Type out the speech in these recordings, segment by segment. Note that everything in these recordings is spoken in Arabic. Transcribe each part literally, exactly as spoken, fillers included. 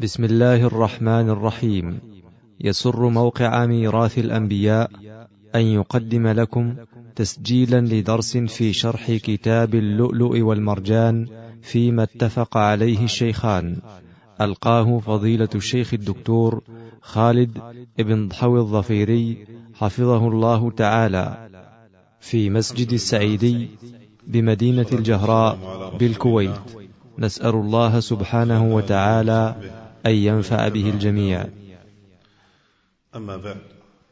بسم الله الرحمن الرحيم. يسر موقع ميراث الأنبياء أن يقدم لكم تسجيلا لدرس في شرح كتاب اللؤلؤ والمرجان فيما اتفق عليه الشيخان، ألقاه فضيلة الشيخ الدكتور خالد ابن ضحوي الظفيري حفظه الله تعالى في مسجد السعيدي بمدينة الجهراء بالكويت. نسأل الله سبحانه وتعالى أن ينفع به الجميع. أما بعد،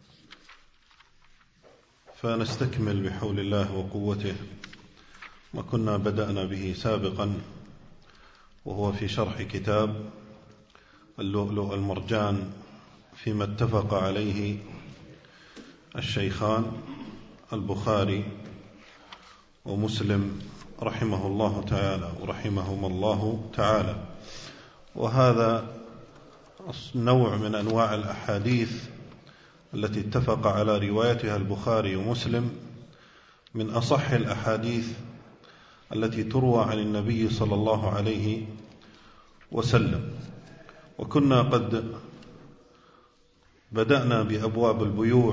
فنستكمل بحول الله وقوته ما كنا بدأنا به سابقا، وهو في شرح كتاب اللؤلؤ والمرجان فيما اتفق عليه الشيخان البخاري ومسلم رحمه الله تعالى ورحمهما الله تعالى. وهذا نوع من أنواع الأحاديث التي اتفق على روايتها البخاري ومسلم، من أصح الأحاديث التي تروى عن النبي صلى الله عليه وسلم. وكنا قد بدأنا بأبواب البيوع،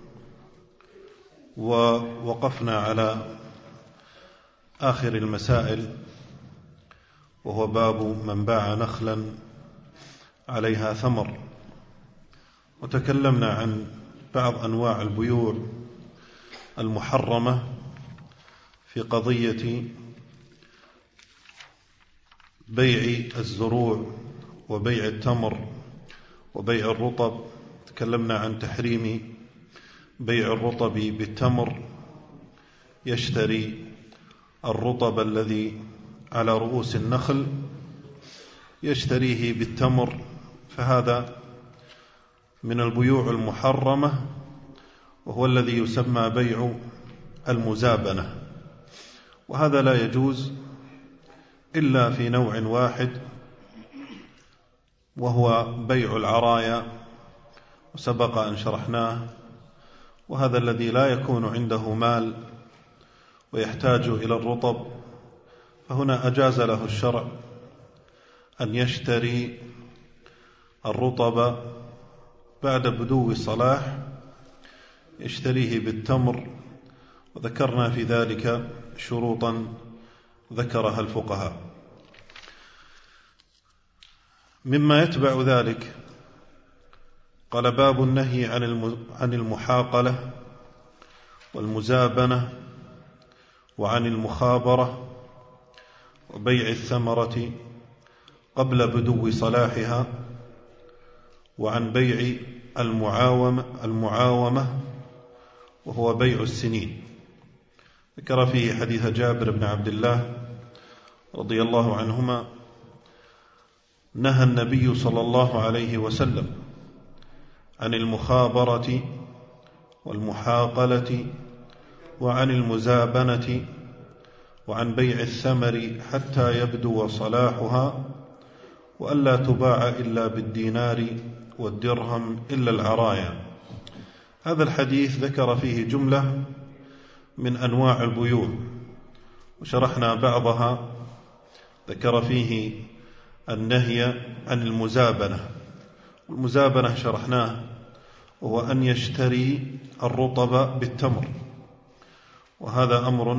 ووقفنا على آخر المسائل، وهو باب من باع نخلا عليها ثمر. وتكلمنا عن بعض أنواع البيوع المحرمة في قضية بيع الزروع وبيع التمر وبيع الرطب. تكلمنا عن تحريم بيع الرطب بالتمر، يشتري الرطب الذي على رؤوس النخل يشتريه بالتمر، فهذا من البيوع المحرمة، وهو الذي يسمى بيع المزابنة. وهذا لا يجوز إلا في نوع واحد، وهو بيع العرايا، وسبق أن شرحناه. وهذا الذي لا يكون عنده مال ويحتاج إلى الرطب، فهنا أجاز له الشرع أن يشتري الرطب بعد بدو الصلاح، يشتريه بالتمر. وذكرنا في ذلك شروطا ذكرها الفقهاء. مما يتبع ذلك قال: باب النهي عن المحاقلة والمزابنة وعن المخابرة وبيع الثمرة قبل بدو صلاحها، وعن بيع المعاومة, المعاومة وهو بيع السنين. ذكر فيه حديث جابر بن عبد الله رضي الله عنهما: نهى النبي صلى الله عليه وسلم عن المخابرة والمحاقلة وعن المزابنة وعن بيع الثمر حتى يبدو صلاحها، وألا تباع إلا بالدينار والدرهم إلا العرايا. هذا الحديث ذكر فيه جملة من أنواع البيوع، وشرحنا بعضها. ذكر فيه النهي عن المزابنة، والمزابنة شرحناه، وهو أن يشتري الرطب بالتمر، وهذا أمر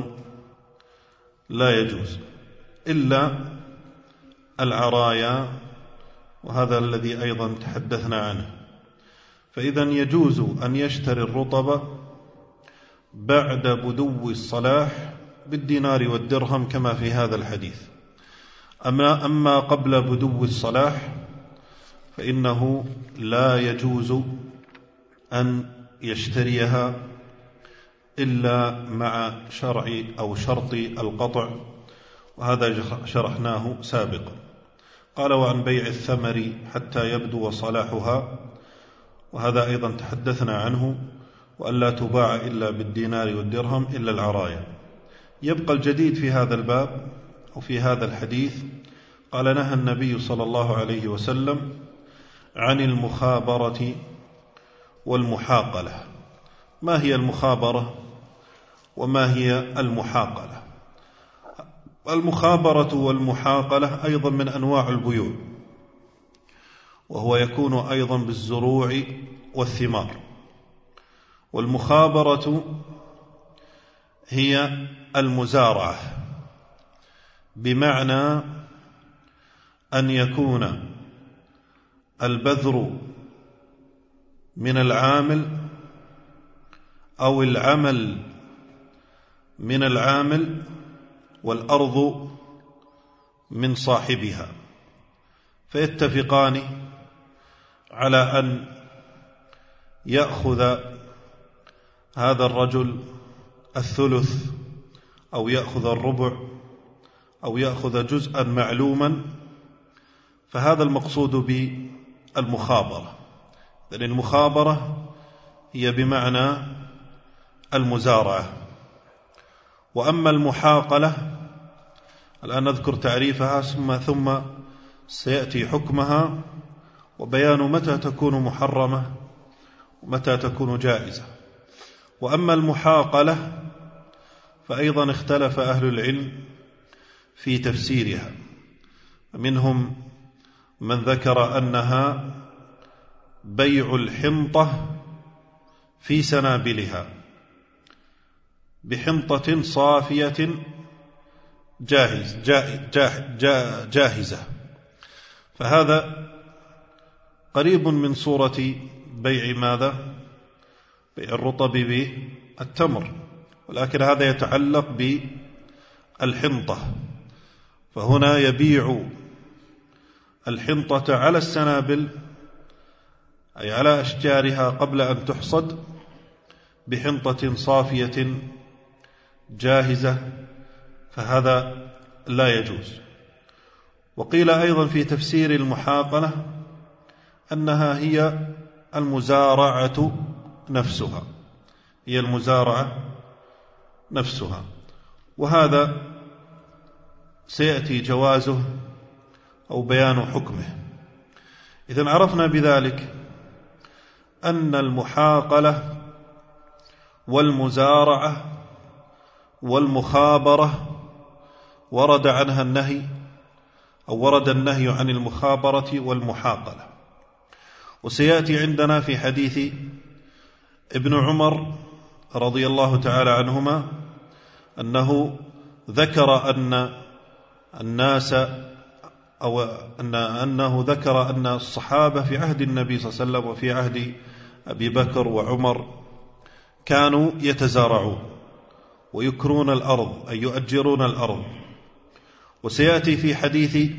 لا يجوز إلا العرايا، وهذا الذي أيضا تحدثنا عنه. فإذا يجوز أن يشتري الرطب بعد بدو الصلاح بالدينار والدرهم كما في هذا الحديث. أما, أما قبل بدو الصلاح فإنه لا يجوز أن يشتريها إلا مع شرع أو شرط القطع، وهذا شرحناه سابقا. قال: وعن بيع الثمر حتى يبدو صلاحها، وهذا أيضا تحدثنا عنه، وألا تباع إلا بالدينار والدرهم إلا العرايا. يبقى الجديد في هذا الباب وفي هذا الحديث: قال: نهى النبي صلى الله عليه وسلم عن المخابرة والمحاقلة. ما هي المخابرة وما هي المحاقلة؟ المخابرة والمحاقلة أيضا من أنواع البيوع، وهو يكون أيضا بالزروع والثمار. والمخابرة هي المزارعة، بمعنى أن يكون البذر من العامل أو العمل من العامل والأرض من صاحبها، فيتفقان على أن يأخذ هذا الرجل الثلث أو يأخذ الربع أو يأخذ جزءا معلوما. فهذا المقصود بالمخابرة. لأن المخابرة هي بمعنى المزارعة. وأما المحاقلة الآن نذكر تعريفها ثم ثم سيأتي حكمها وبيان متى تكون محرمة ومتى تكون جائزة. وأما المحاقلة فأيضا اختلف أهل العلم في تفسيرها، منهم من ذكر أنها بيع الحنطة في سنابلها بحنطة صافية جاهز جاه جاهزة، فهذا قريب من صورة بيع ماذا؟ بيع الرطب بالتمر، ولكن هذا يتعلق بالحنطة. فهنا يبيع الحنطة على السنابل أي على أشجارها قبل أن تحصد بحنطة صافية جاهزة، فهذا لا يجوز. وقيل أيضا في تفسير المحاقلة أنها هي المزارعة نفسها، هي المزارعة نفسها، وهذا سيأتي جوازه أو بيان حكمه. إذن عرفنا بذلك أن المحاقلة والمزارعة والمخابرة ورد عنها النهي أو ورد النهي عن المخابرة والمحاقلة. وسيأتي عندنا في حديث ابن عمر رضي الله تعالى عنهما أنه ذكر أن الناس أو أن أنه ذكر أن الصحابة في عهد النبي صلى الله عليه وسلم وفي عهد أبي بكر وعمر كانوا يتزارعون ويكرون الأرض أي يؤجرون الأرض. وسيأتي في حديث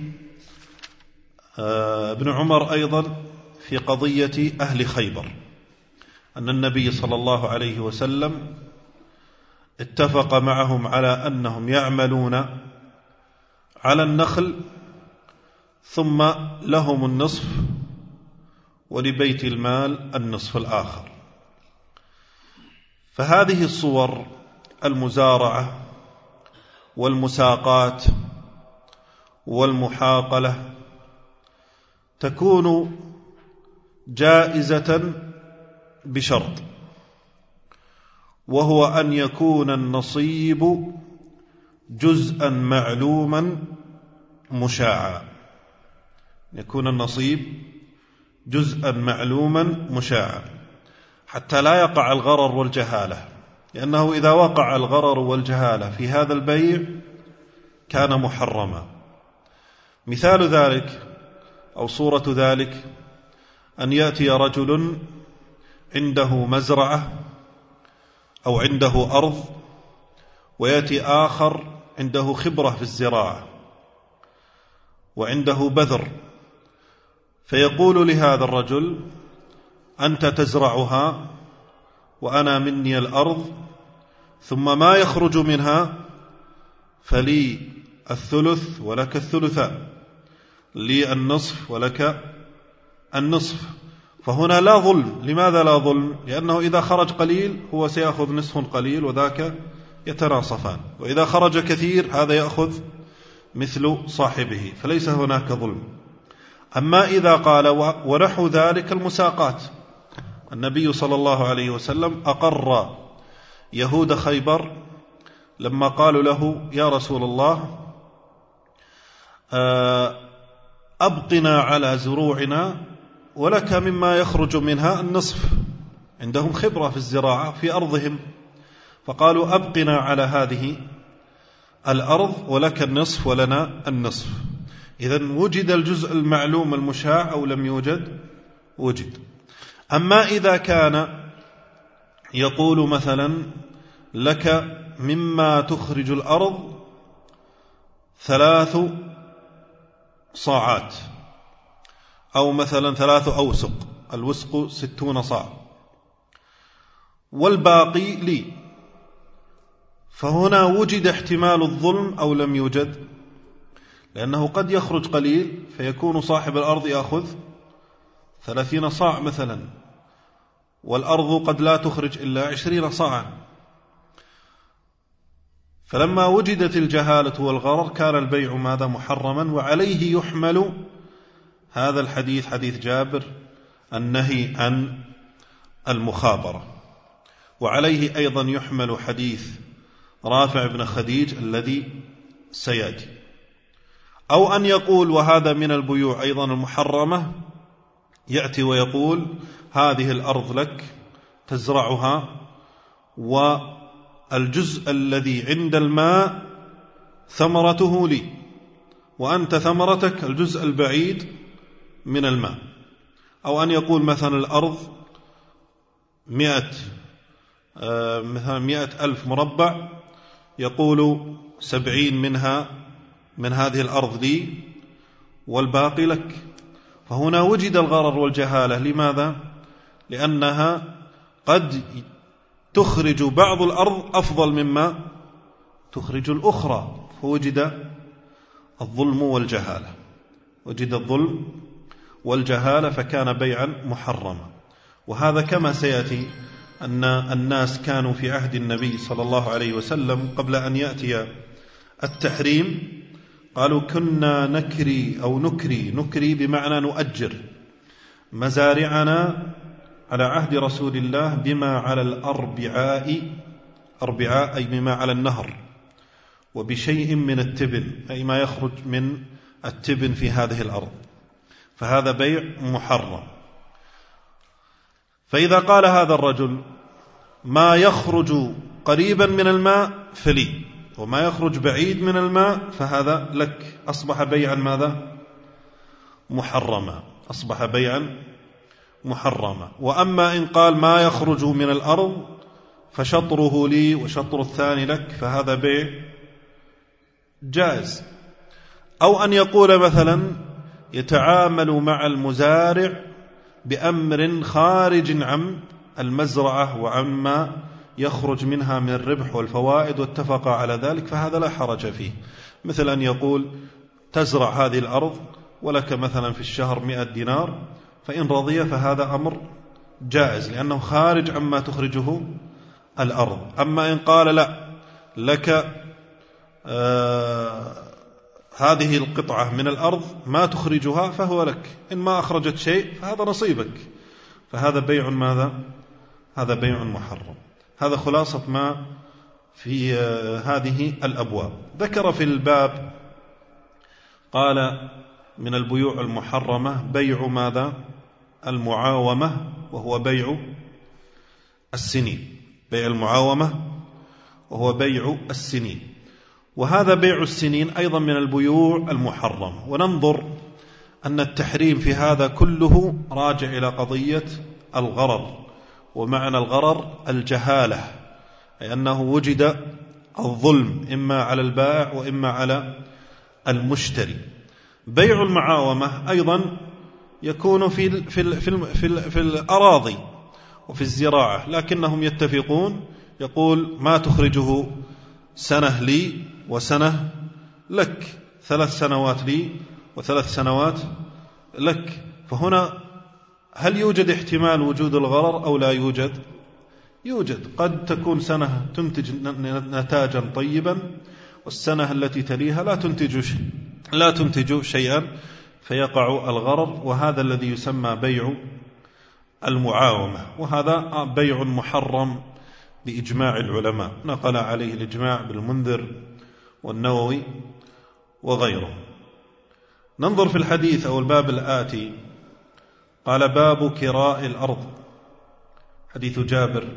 ابن عمر أيضا في قضية أهل خيبر أن النبي صلى الله عليه وسلم اتفق معهم على أنهم يعملون على النخل ثم لهم النصف ولبيت المال النصف الآخر. فهذه الصور المزارعة والمساقات والمحاقلة تكون جائزة بشرط، وهو أن يكون النصيب جزءا معلوما مشاعا، يكون النصيب جزءا معلوما مشاعا حتى لا يقع الغرر والجهالة، لأنه إذا وقع الغرر والجهالة في هذا البيع كان محرما. مثال ذلك أو صورة ذلك أن يأتي رجل عنده مزرعة أو عنده أرض، ويأتي آخر عنده خبرة في الزراعة وعنده بذر، فيقول لهذا الرجل أنت تزرعها وأنا مني الأرض، ثم ما يخرج منها فلي الثلث ولك الثلثان، لي النصف ولك النصف. فهنا لا ظلم. لماذا لا ظلم؟ لأنه إذا خرج قليل هو سيأخذ نصف قليل وذاك يتناصفان، وإذا خرج كثير هذا يأخذ مثل صاحبه، فليس هناك ظلم. أما إذا قال ونحو ذلك المساقات، النبي صلى الله عليه وسلم أقر يهود خيبر لما قالوا له يا رسول الله أبقنا على زروعنا ولك مما يخرج منها النصف، عندهم خبرة في الزراعة في أرضهم، فقالوا أبقنا على هذه الأرض ولك النصف ولنا النصف. إذن وجد الجزء المعلوم المشاع أو لم يوجد؟ وجد. أما إذا كان يقول مثلا لك مما تخرج الأرض ثلاث صاعات، أو مثلا ثلاث أوسق، الوسق ستون صاع، والباقي لي، فهنا وجد احتمال الظلم أو لم يوجد؟ لأنه قد يخرج قليل فيكون صاحب الأرض يأخذ ثلاثين صاع مثلا، والأرض قد لا تخرج إلا عشرين صاعا. فلما وجدت الجهالة والغرر كان البيع ماذا؟ محرما. وعليه يحمل هذا الحديث، حديث جابر، النهي عن المخابرة، وعليه أيضا يحمل حديث رافع بن خديج الذي سيأتي. أو أن يقول وهذا من البيوع أيضا المحرمة، يأتي ويقول هذه الأرض لك تزرعها، والجزء الذي عند الماء ثمرته لي، وأنت ثمرتك الجزء البعيد من الماء. أو أن يقول مثلا الأرض مئة مثلا مئة ألف مربع، يقول سبعين منها من هذه الأرض لي والباقي لك. فهنا وجد الغرر والجهالة. لماذا؟ لأنها قد تخرج بعض الأرض أفضل مما تخرج الأخرى، فوجد الظلم والجهالة، وجد الظلم والجهالة فكان بيعا محرما. وهذا كما سيأتي أن الناس كانوا في عهد النبي صلى الله عليه وسلم قبل أن يأتي التحريم قالوا كنا نكري أو نكري، نكري بمعنى نؤجر مزارعنا على عهد رسول الله بما على الأربعاء، أربعاء أي بما على النهر، وبشيء من التبن أي ما يخرج من التبن في هذه الأرض، فهذا بيع محرم. فإذا قال هذا الرجل ما يخرج قريبا من الماء فلي، وما يخرج بعيد من الماء فهذا لك، أصبح بيعا ماذا؟ محرما، أصبح بيعا محرما. وأما إن قال ما يخرج من الأرض فشطره لي وشطر الثاني لك فهذا بيع جائز. أو أن يقول مثلا يتعامل مع المزارع بأمر خارج عن المزرعة وعما يخرج منها من الربح والفوائد واتفق على ذلك، فهذا لا حرج فيه. مثل أن يقول تزرع هذه الأرض ولك مثلا في الشهر مئة دينار، فإن رضي فهذا أمر جائز لأنه خارج عما تخرجه الأرض. أما إن قال لا لك آه هذه القطعة من الأرض ما تخرجها فهو لك، إن ما أخرجت شيء فهذا نصيبك، فهذا بيع ماذا؟ هذا بيع محرم. هذا خلاصة ما في هذه الأبواب. ذكر في الباب قال من البيوع المحرمة بيع ماذا؟ المعاومة، وهو بيع السنين، بيع المعاومة وهو بيع السنين، وهذا بيع السنين أيضا من البيوع المحرمة. وننظر أن التحريم في هذا كله راجع إلى قضية الغرر، ومعنى الغرر الجهالة، أي أنه وجد الظلم إما على البائع وإما على المشتري. بيع المعاومة أيضا يكون في ال في ال في ال في, ال في الأراضي وفي الزراعة، لكنهم يتفقون، يقول ما تخرجه سنة لي وسنة لك، ثلاث سنوات لي وثلاث سنوات لك. فهنا هل يوجد احتمال وجود الغرر أو لا يوجد؟ يوجد. قد تكون سنة تنتج نتاجا طيبا والسنة التي تليها لا تنتج لا تنتج شيئا فيقع الغرر، وهذا الذي يسمى بيع المعاومة، وهذا بيع محرم بإجماع العلماء، نقل عليه الإجماع بالمنذر والنووي وغيره. ننظر في الحديث أو الباب الآتي. قال: باب كراء الأرض. حديث جابر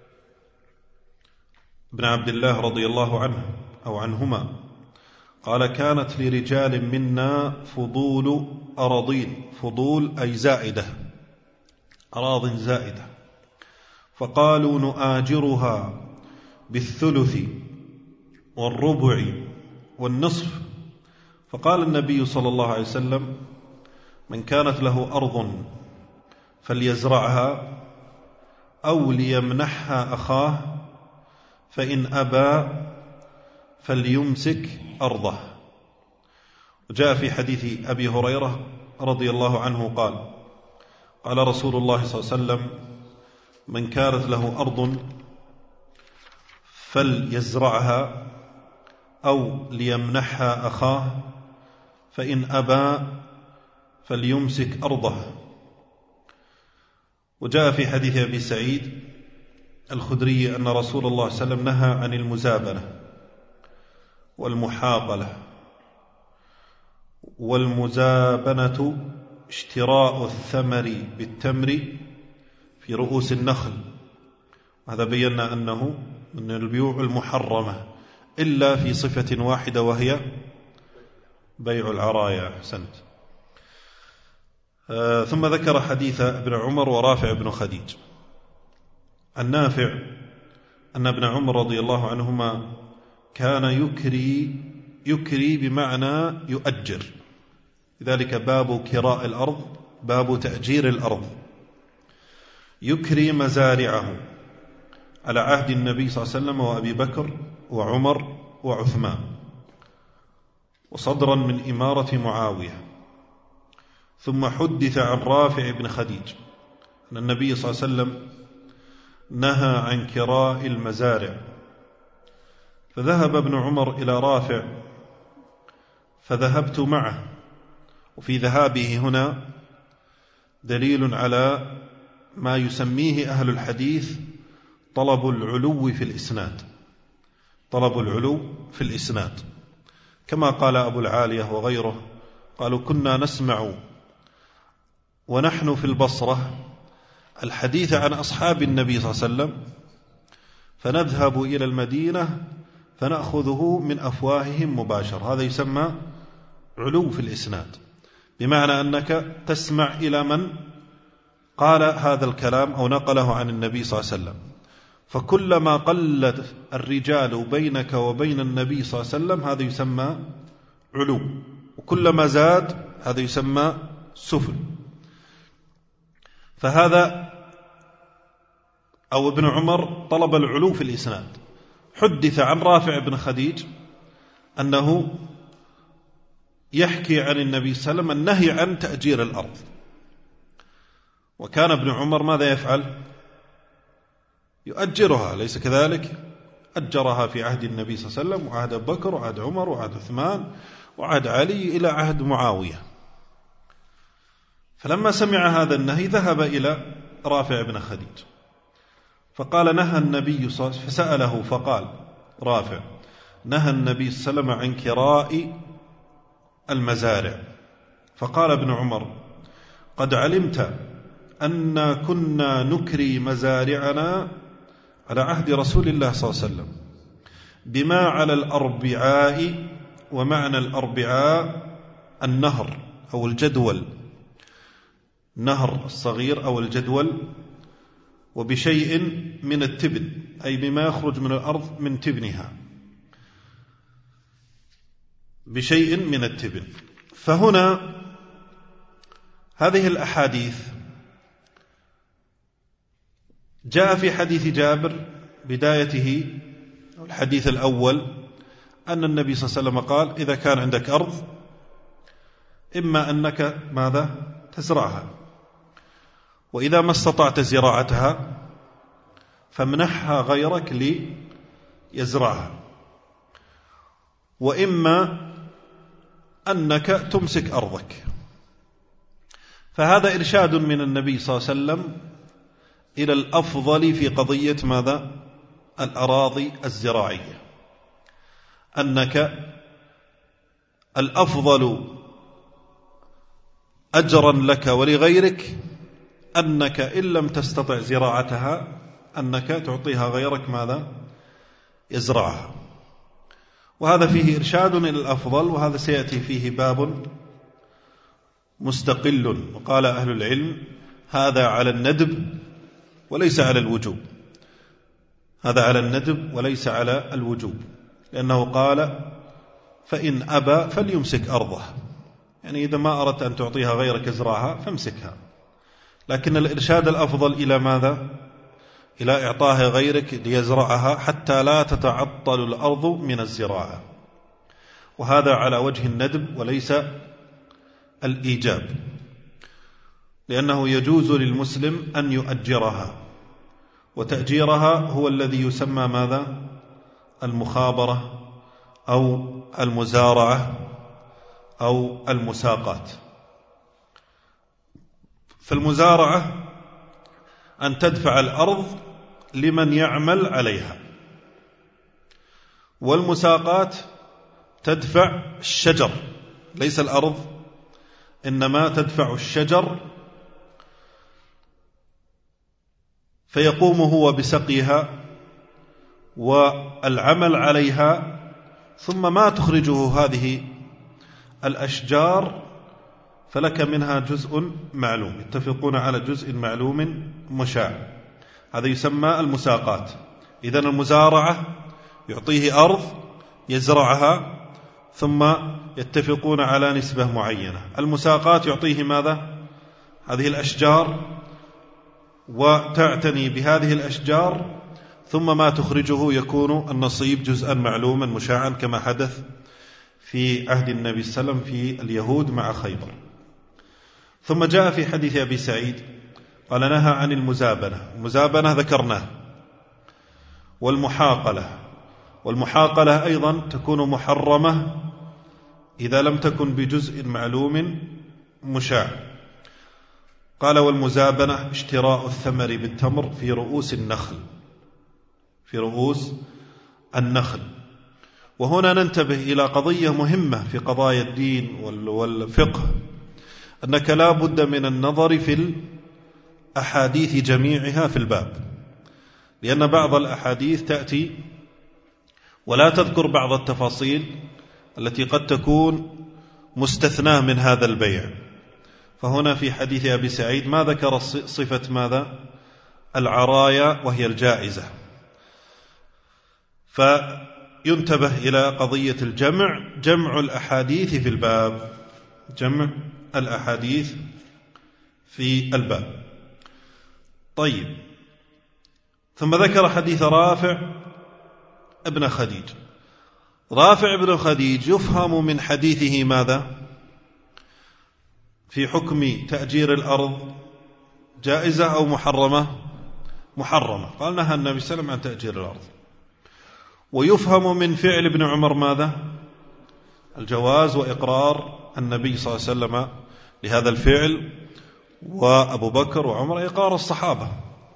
بن عبد الله رضي الله عنه أو عنهما قال: كانت لرجال منا فضول أراضين، فضول أي زائدة، أراض زائدة، فقالوا: نؤاجرها بالثلث والربع والنصف. فقال النبي صلى الله عليه وسلم: من كانت له أرض فليزرعها أو ليمنحها أخاه، فإن أبى فليمسك أرضه. وجاء في حديث أبي هريرة رضي الله عنه قال: قال رسول الله صلى الله عليه وسلم: من كانت له أرض فليزرعها أو ليمنحها أخاه، فإن أبى فليمسك أرضه. وجاء في حديث أبي سعيد الخدري أن رسول الله صلى الله عليه وسلم نهى عن المزابنة والمحاقلة. والمزابنة اشتراء الثمر بالتمر في رؤوس النخل، هذا بينا أنه من البيوع المحرمة إلا في صفة واحدة وهي بيع العرايا. أحسنت. آه ثم ذكر حديث ابن عمر ورافع بن خديج. النافع أن ابن عمر رضي الله عنهما كان يكري يكري بمعنى يؤجر، لذلك باب كراء الأرض باب تأجير الأرض. يكري مزارعه على عهد النبي صلى الله عليه وسلم وأبي بكر وعمر وعثمان، وصدرا من إمارة معاوية. ثم حدث عن رافع بن خديج أن النبي صلى الله عليه وسلم نهى عن كراء المزارع، فذهب ابن عمر إلى رافع فذهبت معه. وفي ذهابه هنا دليل على ما يسميه أهل الحديث طلب العلو في الإسناد، طلب العلو في الإسناد، كما قال أبو العالية وغيره، قالوا: كنا نسمع ونحن في البصرة الحديث عن أصحاب النبي صلى الله عليه وسلم، فنذهب إلى المدينة فنأخذه من أفواههم مباشرة. هذا يسمى علو في الإسناد، بمعنى أنك تسمع إلى من قال هذا الكلام أو نقله عن النبي صلى الله عليه وسلم. فكلما قلت الرجال بينك وبين النبي صلى الله عليه وسلم هذا يسمى علو، وكلما زاد هذا يسمى سفل. فهذا أو ابن عمر طلب العلو في الإسناد. حدث عن رافع بن خديج أنه يحكي عن النبي صلى الله عليه وسلم النهي عن تأجير الأرض، وكان ابن عمر ماذا يفعل؟ يؤجرها، ليس كذلك؟ أجرها في عهد النبي صلى الله عليه وسلم وعهد أبي بكر وعهد عمر وعهد عثمان وعهد علي إلى عهد معاوية. فلما سمع هذا النهي ذهب إلى رافع بن خديج فقال: نهى النبي صلى الله عليه وسلم، فسأله فقال رافع: نهى النبي صلى الله عليه وسلم عن كراء المزارع. فقال ابن عمر: قد علمت أن كنا نكري مزارعنا على عهد رسول الله صلى الله عليه وسلم بما على الأربعاء، ومعنى الأربعاء النهر أو الجدول، نهر الصغير أو الجدول، وبشيء من التبن أي بما يخرج من الأرض من تبنها، بشيء من التبن. فهنا هذه الأحاديث جاء في حديث جابر بدايته الحديث الأول أن النبي صلى الله عليه وسلم قال: إذا كان عندك أرض إما أنك ماذا تزرعها، وإذا ما استطعت زراعتها فامنحها غيرك ليزرعها، وإما أنك تمسك أرضك. فهذا إرشاد من النبي صلى الله عليه وسلم إلى الأفضل في قضية ماذا؟ الأراضي الزراعية، أنك الأفضل أجرا لك ولغيرك أنك إن لم تستطع زراعتها أنك تعطيها غيرك ماذا يزرعها. وهذا فيه إرشاد إلى الأفضل، وهذا سيأتي فيه باب مستقل. وقال أهل العلم هذا على الندب وليس على الوجوب، هذا على الندب وليس على الوجوب، لأنه قال فإن أبى فليمسك أرضه، يعني إذا ما أردت أن تعطيها غيرك ازرعها فامسكها. لكن الإرشاد الأفضل إلى ماذا؟ إلى إعطاها غيرك ليزرعها حتى لا تتعطل الأرض من الزراعة، وهذا على وجه الندب وليس الإيجاب، لأنه يجوز للمسلم أن يؤجرها، وتأجيرها هو الذي يسمى ماذا؟ المخابرة أو المزارعة أو المساقات. فالمزارعة أن تدفع الأرض لمن يعمل عليها، والمساقات تدفع الشجر ليس الأرض، إنما تدفع الشجر، فيقوم هو بسقيها والعمل عليها، ثم ما تخرجه هذه الأشجار فلك منها جزء معلوم، يتفقون على جزء معلوم مشاع، هذا يسمى المساقات. إذن المزارعة يعطيه أرض يزرعها ثم يتفقون على نسبة معينة. المساقات يعطيه ماذا؟ هذه الأشجار وتعتني بهذه الأشجار، ثم ما تخرجه يكون النصيب جزءا معلوما مشاعا، كما حدث في عهد النبي صلى الله عليه وسلم في اليهود مع خيبر. ثم جاء في حديث أبي سعيد قال نهى عن المزابنة، المزابنة ذكرناه، والمحاقلة، والمحاقلة أيضا تكون محرمة إذا لم تكن بجزء معلوم مشاع. قال والمزابنة اشتراء الثمر بالتمر في رؤوس النخل، في رؤوس النخل. وهنا ننتبه إلى قضية مهمة في قضايا الدين والفقه، أنك لا بد من النظر في الأحاديث جميعها في الباب، لأن بعض الأحاديث تأتي ولا تذكر بعض التفاصيل التي قد تكون مستثناة من هذا البيع. فهنا في حديث أبي سعيد ما ذكر صفة ماذا؟ العرايا وهي الجائزة. فينتبه إلى قضية الجمع، جمع الأحاديث في الباب، جمع الأحاديث في الباب. طيب، ثم ذكر حديث رافع ابن خديج. رافع ابن خديج يفهم من حديثه ماذا؟ في حكم تأجير الأرض جائزة أو محرمة؟ محرمة. قال نهى النبي صلى الله عليه وسلم عن تأجير الأرض. ويفهم من فعل ابن عمر ماذا؟ الجواز وإقرار النبي صلى الله عليه وسلم لهذا الفعل، وأبو بكر وعمر إقرار الصحابة،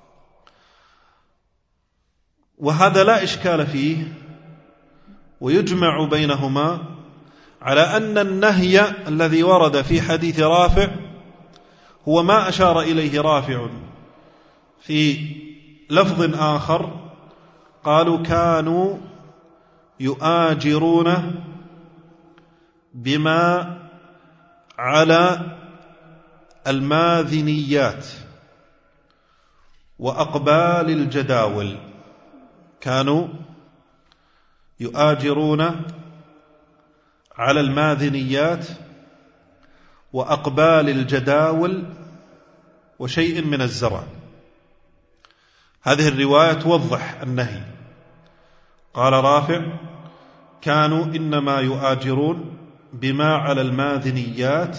وهذا لا إشكال فيه. ويجمع بينهما على أن النهي الذي ورد في حديث رافع هو ما أشار إليه رافع في لفظ آخر، قالوا كانوا يؤاجرون بما على الماذنيات وأقبال الجداول، كانوا يؤاجرون على الماذنيات وأقبال الجداول وشيء من الزرع. هذه الرواية توضح النهي. قال رافع كانوا إنما يؤاجرون بما على الماذنيات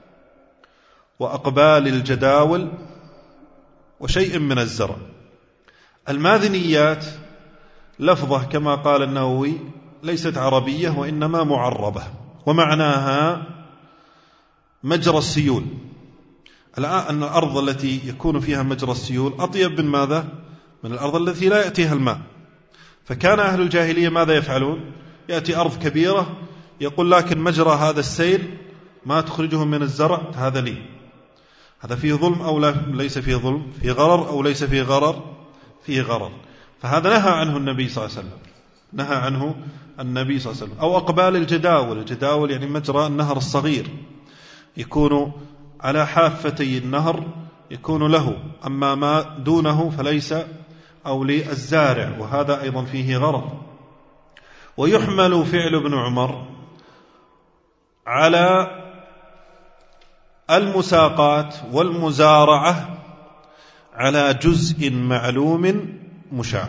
وأقبال الجداول وشيء من الزرع. الماذنيات لفظة كما قال النووي ليست عربية وإنما معربة، ومعناها مجرى السيول. الآن أن الأرض التي يكون فيها مجرى السيول أطيب من ماذا؟ من الأرض التي لا يأتيها الماء. فكان أهل الجاهلية ماذا يفعلون؟ يأتي أرض كبيرة يقول لكن مجرى هذا السيل ما تخرجه من الزرع هذا لي. هذا فيه ظلم أو لا ليس فيه ظلم؟ فيه غرر أو ليس فيه غرر؟ فيه غرر. فهذا نهى عنه النبي صلى الله عليه وسلم، نهى عنه النبي صلى الله عليه وسلم. أو أقبال الجداول، الجداول يعني مجرى النهر الصغير يكون على حافتي النهر يكون له، أما ما دونه فليس، أو للزارع، وهذا أيضا فيه غرر. ويحمل فعل ابن عمر على المساقات والمزارعة على جزء معلوم مشاع،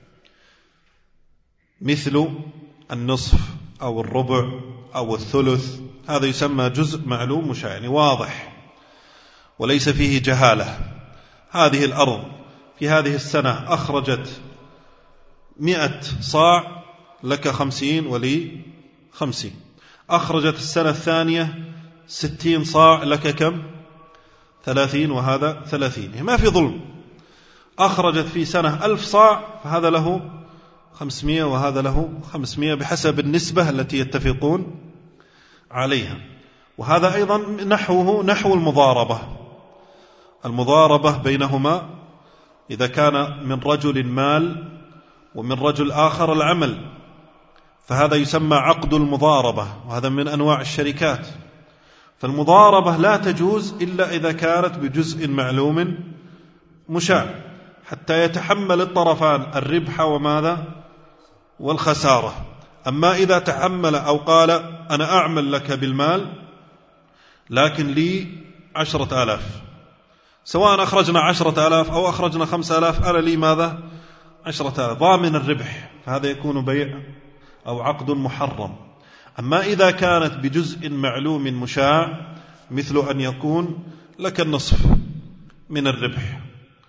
مثل النصف أو الربع أو الثلث، هذا يسمى جزء معلوم مشاع، يعني واضح وليس فيه جهالة. هذه الأرض في هذه السنة أخرجت مئة صاع، لك خمسين ولي خمسين. أخرجت السنة الثانية ستين صاع، لك كم؟ ثلاثين، وهذا ثلاثين، ما في ظلم. أخرجت في سنة ألف صاع، فهذا له خمسمائة وهذا له خمسمائة بحسب النسبة التي يتفقون عليها. وهذا أيضا نحوه نحو المضاربة، المضاربة بينهما إذا كان من رجل المال ومن رجل آخر العمل، فهذا يسمى عقد المضاربة، وهذا من أنواع الشركات. فالمضاربة لا تجوز إلا إذا كانت بجزء معلوم مشاع، حتى يتحمل الطرفان الربح وماذا؟ والخسارة. أما إذا تحمل أو قال أنا أعمل لك بالمال لكن لي عشرة آلاف، سواء أخرجنا عشرة آلاف أو أخرجنا خمسة آلاف، أنا لي ماذا؟ عشرة آلاف، ضامن الربح، فهذا يكون بيع أو عقد محرم. أما إذا كانت بجزء معلوم مشاع، مثل أن يكون لك النصف من الربح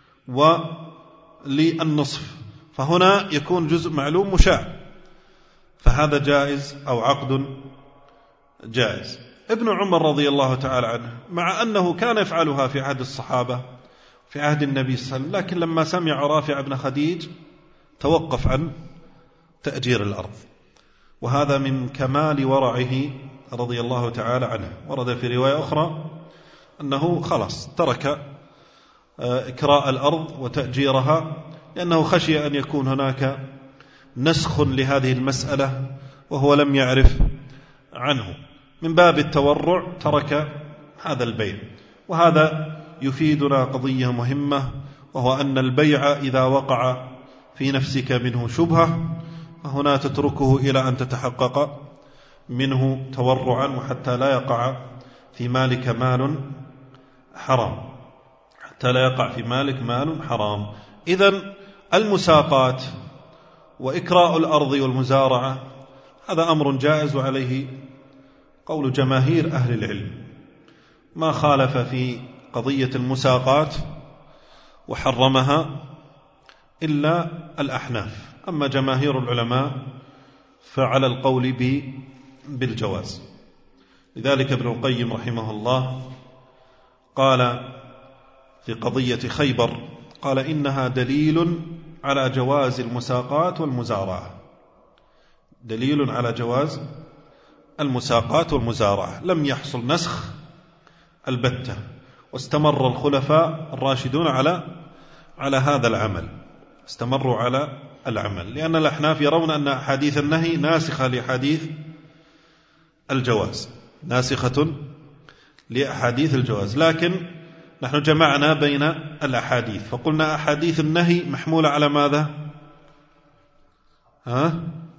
وللنصف، فهنا يكون جزء معلوم مشاع، فهذا جائز أو عقد جائز. ابن عمر رضي الله تعالى عنه مع أنه كان يفعلها في عهد الصحابة في عهد النبي صلى الله عليه وسلم، لكن لما سمع رافع بن خديج توقف عن تأجير الأرض، وهذا من كمال ورعه رضي الله تعالى عنه. ورد في رواية أخرى أنه خلاص ترك إكراء الأرض وتأجيرها، لأنه خشي أن يكون هناك نسخ لهذه المسألة وهو لم يعرف عنه، من باب التورع ترك هذا البيع. وهذا يفيدنا قضية مهمة، وهو أن البيع إذا وقع في نفسك منه شبهة فهنا تتركه إلى أن تتحقق منه تورعا، وحتى لا يقع في مالك مال حرام، حتى لا يقع في مالك مال حرام. إذن المساقات وإكراء الأرض والمزارعة هذا أمر جائز، وعليه قول جماهير أهل العلم، ما خالف في قضية المساقات وحرمها إلا الأحناف، أما جماهير العلماء فعلى القول بالجواز. لذلك ابن القيم رحمه الله قال في قضية خيبر، قال إنها دليل على جواز المساقات والمزارعة، دليل على جواز المساقات والمزارعة، لم يحصل نسخ البتة، واستمر الخلفاء الراشدون على على هذا العمل، استمروا على العمل، لأن الأحناف يرون أن أحاديث النهي ناسخة لأحاديث الجواز، ناسخة لأحاديث الجواز. لكن نحن جمعنا بين الأحاديث فقلنا أحاديث النهي محمولة على ماذا؟ ها؟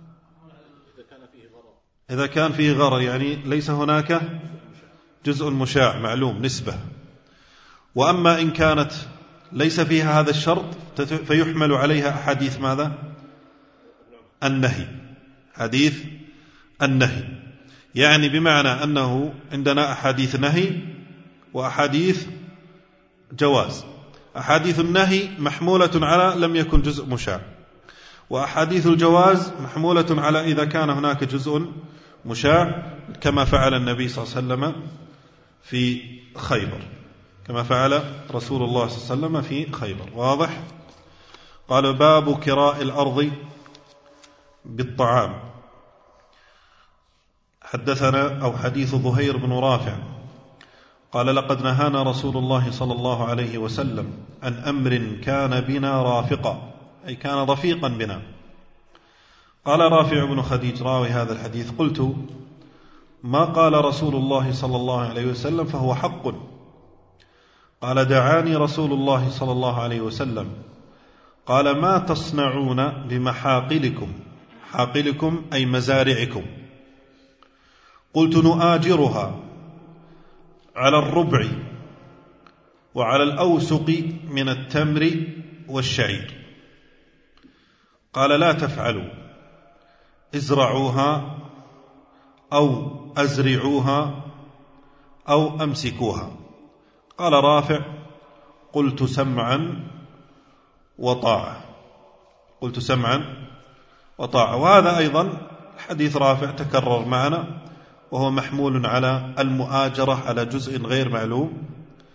إذا كان فيه غرر، يعني ليس هناك جزء مشاع معلوم نسبة. وأما إن كانت ليس فيها هذا الشرط فيحمل عليها أحاديث ماذا؟ النهي، حديث النهي، يعني بمعنى أنه عندنا أحاديث نهي وأحاديث جواز. أحاديث النهي محمولة على لم يكن جزء مشاع، وأحاديث الجواز محمولة على إذا كان هناك جزء مشاع، كما فعل النبي صلى الله عليه وسلم في خيبر، كما فعل رسول الله صلى الله عليه وسلم في خيبر. واضح؟ قال باب كراء الأرض بالطعام. حدثنا أو حديث ظهير بن رافع قال: لقد نهانا رسول الله صلى الله عليه وسلم عن أمر كان بنا رافقا، أي كان رفيقا بنا. قال رافع بن خديج راوي هذا الحديث: قلت: ما قال رسول الله صلى الله عليه وسلم فهو حق. قال: دعاني رسول الله صلى الله عليه وسلم، قال: ما تصنعون بمحاقلكم؟ حاقلكم أي مزارعكم. قلت: نؤاجرها على الربع وعلى الأوسق من التمر والشعير. قال: لا تفعلوا، ازرعوها أو أزرعوها أو أمسكوها. قال رافع: قلت سمعا وطاعة. قلت سمعا وطاعة. وهذا أيضا حديث رافع تكرر معنا، وهو محمول على المؤاجرة على جزء غير معلوم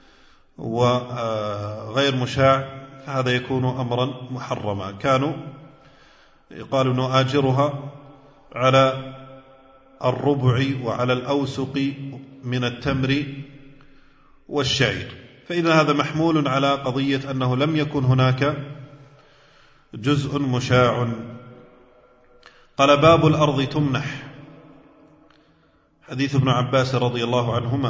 وغير مشاع، فهذا يكون أمرا محرما. كانوا يقال نؤاجرها على الربع وعلى الأوسق من التمر والشعير، فإذا هذا محمول على قضية أنه لم يكن هناك جزء مشاع. قال: باب الأرض تمنح. حديث ابن عباس رضي الله عنهما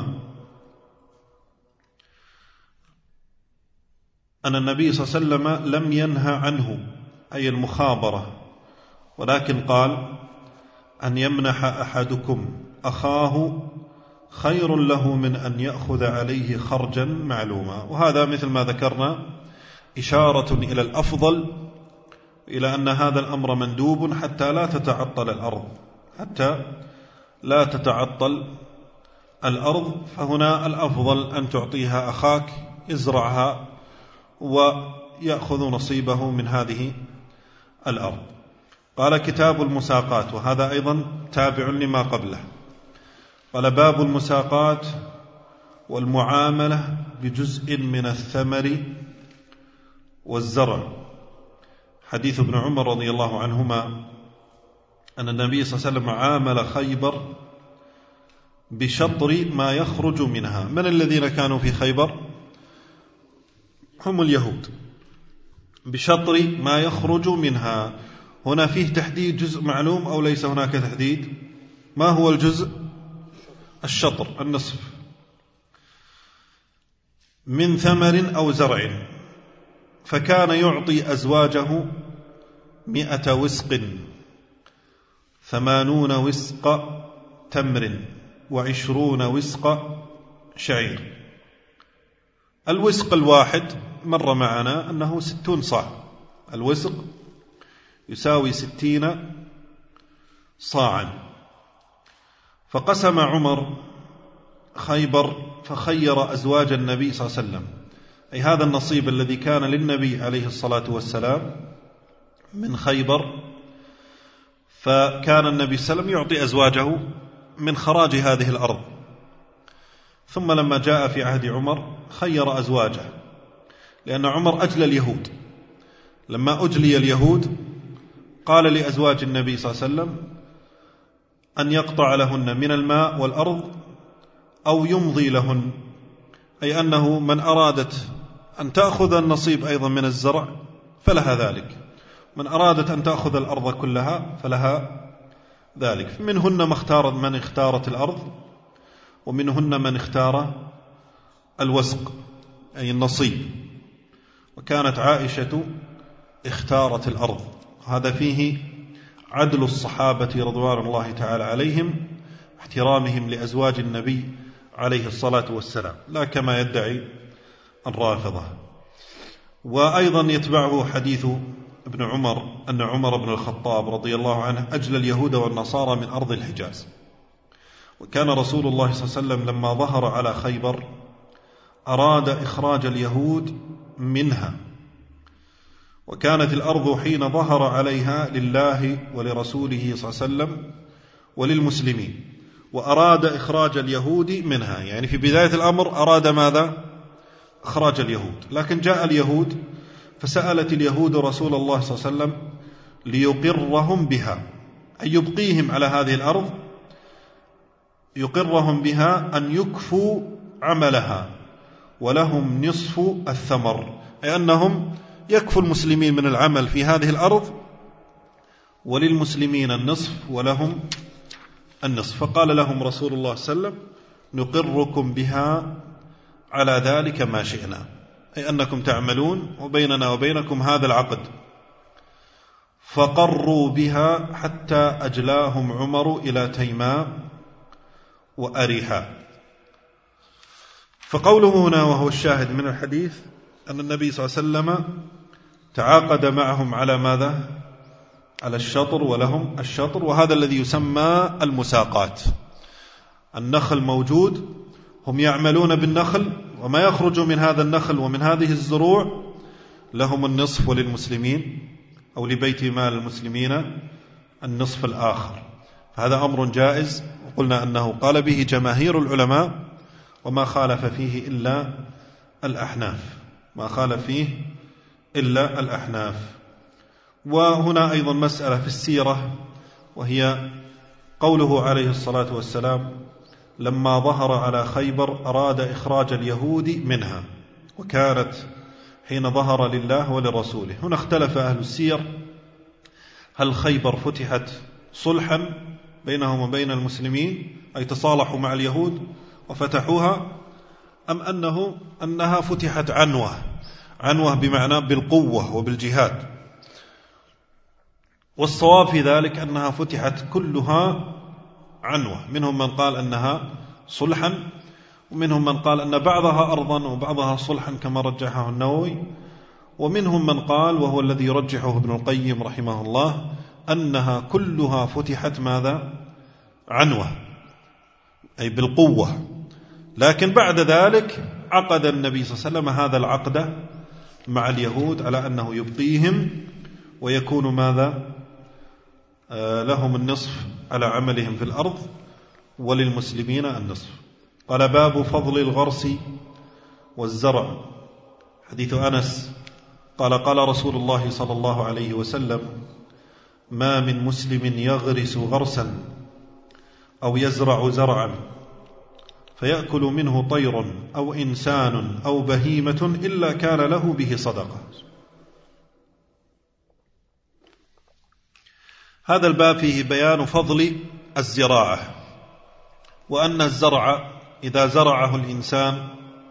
أن النبي صلى الله عليه وسلم لم ينهى عنه، أي المخابرة، ولكن قال: أن يمنح أحدكم أخاه خير له من أن يأخذ عليه خرجا معلوما. وهذا مثل ما ذكرنا إشارة إلى الأفضل، إلى أن هذا الأمر مندوب حتى لا تتعطل الأرض، حتى لا تتعطل الأرض. فهنا الأفضل أن تعطيها أخاك يزرعها ويأخذ نصيبه من هذه الأرض. قال: كتاب المساقات، وهذا أيضا تابع لما قبله. قال: باب المساقات والمعاملة بجزء من الثمر والزرع. حديث ابن عمر رضي الله عنهما أن النبي صلى الله عليه وسلم عامل خيبر بشطر ما يخرج منها. من الذين كانوا في خيبر؟ هم اليهود. بشطر ما يخرج منها، هنا فيه تحديد جزء معلوم أو ليس هناك تحديد؟ ما هو الجزء؟ الشطر، النصف، من ثمر أو زرع. فكان يعطي أزواجه مئة وسق، ثمانون وسق تمر، وعشرون وسق شعير. الوسق الواحد مر معنا أنه ستون صاع، الوسق يساوي ستين صاعا. فقسم عمر خيبر فخير أزواج النبي صلى الله عليه وسلم، أي هذا النصيب الذي كان للنبي عليه الصلاة والسلام من خيبر، فكان النبي صلى الله عليه وسلم يعطي أزواجه من خراج هذه الأرض. ثم لما جاء في عهد عمر خير أزواجه، لأن عمر أجلى اليهود. لما أجلي اليهود قال لأزواج النبي صلى الله عليه وسلم أن يقطع لهن من الماء والأرض أو يمضي لهن، أي أنه من أرادت أن تأخذ النصيب أيضا من الزرع فلها ذلك، من أرادت أن تأخذ الأرض كلها فلها ذلك. منهن ما اختارت من اختارت الأرض، ومنهن من اختار الوسق أي النصيب، وكانت عائشة اختارت الأرض. هذا فيه عدل الصحابة رضوان الله تعالى عليهم، احترامهم لأزواج النبي عليه الصلاة والسلام، لا كما يدعي الرافضة. وأيضا يتبعه حديث ابن عمر أن عمر بن الخطاب رضي الله عنه أجلى اليهود والنصارى من أرض الحجاز. وكان رسول الله صلى الله عليه وسلم لما ظهر على خيبر أراد إخراج اليهود منها، وكانت الأرض حين ظهر عليها لله ولرسوله صلى الله عليه وسلم وللمسلمين، وأراد إخراج اليهود منها. يعني في بداية الأمر أراد ماذا؟ إخراج اليهود، لكن جاء اليهود فسألت اليهود رسول الله صلى الله عليه وسلم ليقرهم بها، أي يبقيهم على هذه الأرض، يقرهم بها أن يكفوا عملها ولهم نصف الثمر، أي أنهم يكفوا المسلمين من العمل في هذه الأرض وللمسلمين النصف ولهم النصف. فقال لهم رسول الله صلى الله عليه وسلم: نقركم بها على ذلك ما شئنا، أي أنكم تعملون وبيننا وبينكم هذا العقد. فقروا بها حتى أجلاهم عمر إلى تيماء وأريحا. فقوله هنا وهو الشاهد من الحديث أن النبي صلى الله عليه وسلم تعاقد معهم على ماذا؟ على الشطر ولهم الشطر، وهذا الذي يسمى المساقات. النخل موجود، هم يعملون بالنخل، وما يخرج من هذا النخل ومن هذه الزروع لهم النصف وللمسلمين أو لبيت مال المسلمين النصف الآخر. فهذا أمر جائز، وقلنا أنه قال به جماهير العلماء، وما خالف فيه إلا الأحناف، ما خالف فيه إلا الأحناف. وهنا أيضا مسألة في السيرة، وهي قوله عليه الصلاة والسلام: لما ظهر على خيبر أراد إخراج اليهود منها، وكانت حين ظهر لله ولرسوله. هنا اختلف أهل السير: هل خيبر فتحت صلحا بينهم وبين المسلمين، أي تصالحوا مع اليهود وفتحوها، أم أنه أنها فتحت عنوة، عنوة بمعنى بالقوة وبالجهاد؟ والصواب في ذلك أنها فتحت كلها عنوة. منهم من قال أنها صلحا، ومنهم من قال أن بعضها أرضا وبعضها صلحا كما رجحه النووي، ومنهم من قال، وهو الذي يرجحه ابن القيم رحمه الله، أنها كلها فتحت ماذا؟ عنوة، أي بالقوة. لكن بعد ذلك عقد النبي صلى الله عليه وسلم هذا العقد مع اليهود على أنه يبقيهم ويكون ماذا؟ آه لهم النصف على عملهم في الأرض وللمسلمين النصف. قال: باب فضل الغرس والزرع. حديث أنس قال: قال رسول الله صلى الله عليه وسلم: ما من مسلم يغرس غرسا أو يزرع زرعا فيأكل منه طير أو إنسان أو بهيمة إلا كان له به صدقة. هذا الباب فيه بيان فضل الزراعة، وأن الزرع إذا زرعه الإنسان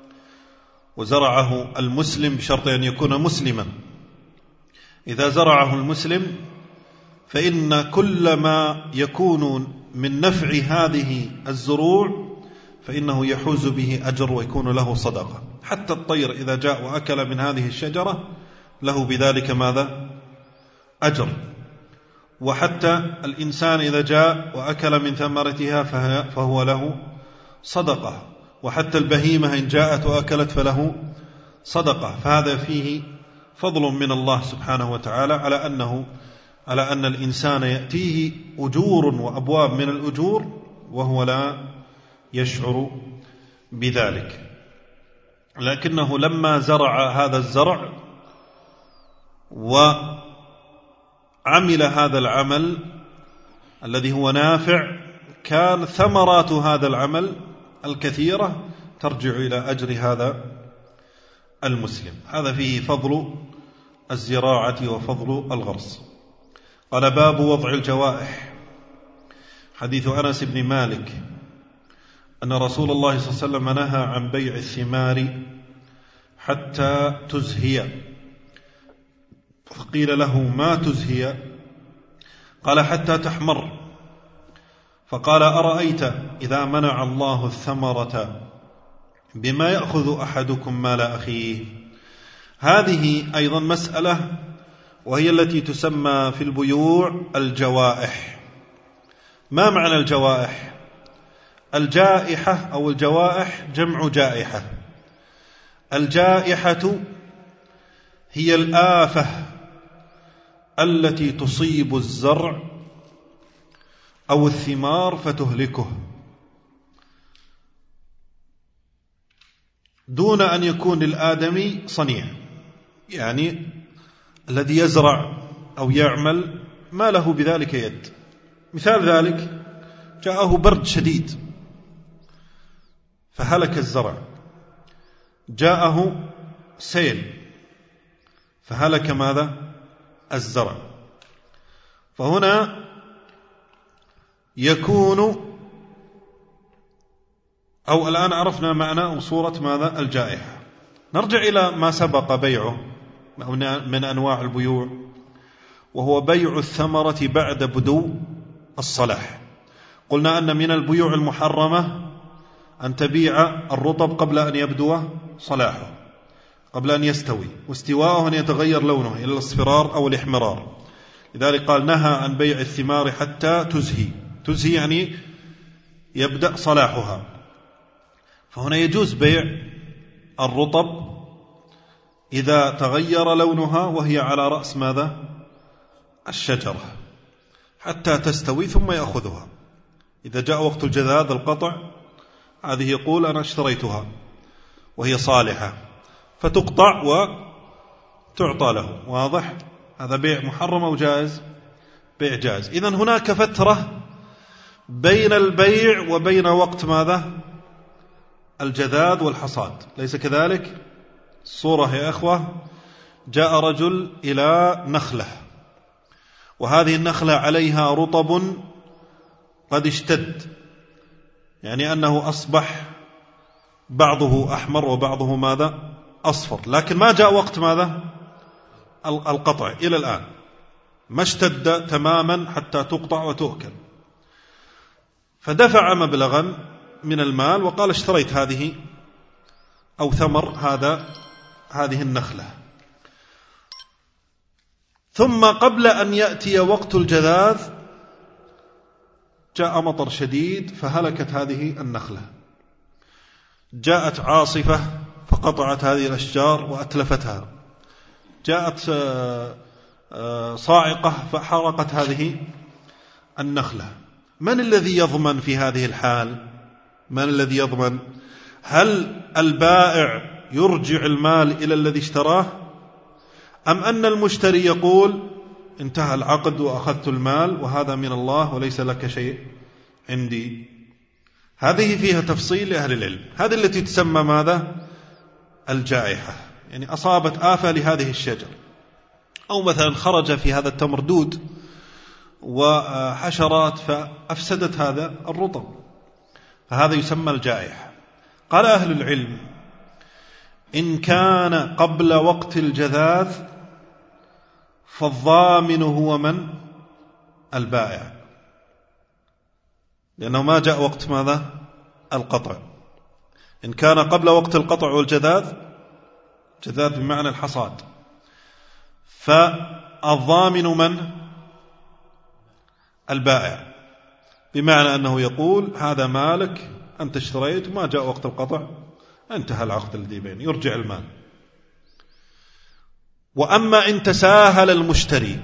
وزرعه المسلم، بشرط أن يكون مسلما، إذا زرعه المسلم فإن كل ما يكون من نفع هذه الزروع فإنه يحوز به أجر ويكون له صدقة. حتى الطير إذا جاء وأكل من هذه الشجرة له بذلك ماذا؟ أجر. وحتى الإنسان إذا جاء وأكل من ثمرتها فهو له صدقة. وحتى البهيمة إن جاءت وأكلت فله صدقة. فهذا فيه فضل من الله سبحانه وتعالى على أنه على أن الإنسان يأتيه أجور وأبواب من الأجور وهو لا يشعر بذلك. لكنه لما زرع هذا الزرع وعمل هذا العمل الذي هو نافع، كان ثمرات هذا العمل الكثيرة ترجع إلى أجر هذا المسلم. هذا فيه فضل الزراعة وفضل الغرس. قال: باب وضع الجوائح. حديث أنس بن مالك أن رسول الله صلى الله عليه وسلم نهى عن بيع الثمار حتى تزهي. فقيل له: ما تزهي؟ قال: حتى تحمر. فقال: أرأيت إذا منع الله الثمرة بما يأخذ أحدكم مال أخيه؟ هذه أيضا مسألة، وهي التي تسمى في البيوع الجوائح. ما معنى الجوائح؟ الجائحة أو الجوائح جمع جائحة. الجائحة هي الآفة التي تصيب الزرع أو الثمار فتهلكه دون أن يكون للآدمي صنيع. يعني الذي يزرع أو يعمل ما له بذلك يد. مثال ذلك: جاءه برد شديد فهلك الزرع، جاءه سيل فهلك ماذا؟ الزرع. فهنا يكون، أو الآن عرفنا معنى أو صورة ماذا؟ الجائحة. نرجع إلى ما سبق بيعه من أنواع البيوع، وهو بيع الثمرة بعد بدو الصلاح. قلنا أن من البيوع المحرمة أن تبيع الرطب قبل أن يبدو صلاحه، قبل أن يستوي، واستواءه أن يتغير لونه إلى الاصفرار أو الاحمرار. لذلك قال نهى عن بيع الثمار حتى تزهي. تزهي يعني يبدأ صلاحها. فهنا يجوز بيع الرطب إذا تغير لونها وهي على رأس ماذا؟ الشجرة، حتى تستوي ثم يأخذها. إذا جاء وقت الجذاذ القطع، هذه يقول أنا اشتريتها وهي صالحة، فتقطع وتعطى له. واضح؟ هذا بيع محرم أو جائز؟ بيع جائز. إذن هناك فترة بين البيع وبين وقت ماذا؟ الجذاذ والحصاد، ليس كذلك؟ الصورة يا أخوة، جاء رجل إلى نخلة، وهذه النخلة عليها رطب قد اشتد، يعني أنه أصبح بعضه أحمر وبعضه ماذا؟ أصفر، لكن ما جاء وقت ماذا؟ القطع إلى الآن، ما اشتد تماما حتى تقطع وتؤكل. فدفع مبلغا من المال وقال اشتريت هذه أو ثمر هذا هذه النخلة. ثم قبل أن يأتي وقت الجذاذ جاء مطر شديد فهلكت هذه النخلة. جاءت عاصفة فقطعت هذه الأشجار وأتلفتها. جاءت صاعقة فحرقت هذه النخلة. من الذي يضمن في هذه الحال؟ من الذي يضمن؟ هل البائع يرجع المال إلى الذي اشتراه، أم أن المشتري يقول انتهى العقد وأخذت المال وهذا من الله وليس لك شيء عندي؟ هذه فيها تفصيل لأهل العلم. هذه التي تسمى ماذا؟ الجائحة، يعني أصابت آفة لهذه الشجر، أو مثلا خرج في هذا التمر دود وحشرات فأفسدت هذا الرطب، فهذا يسمى الجائحة. قال أهل العلم إن كان قبل وقت الجذاذ فالضامن هو من؟ البائع، لأنه ما جاء وقت ماذا؟ القطع. إن كان قبل وقت القطع والجذاذ، جذاذ بمعنى الحصاد، فالضامن من؟ البائع، بمعنى أنه يقول هذا مالك أنت اشتريت ما جاء وقت القطع انتهى العقد الذي بيننا، يرجع المال. وأما إن تساهل المشتري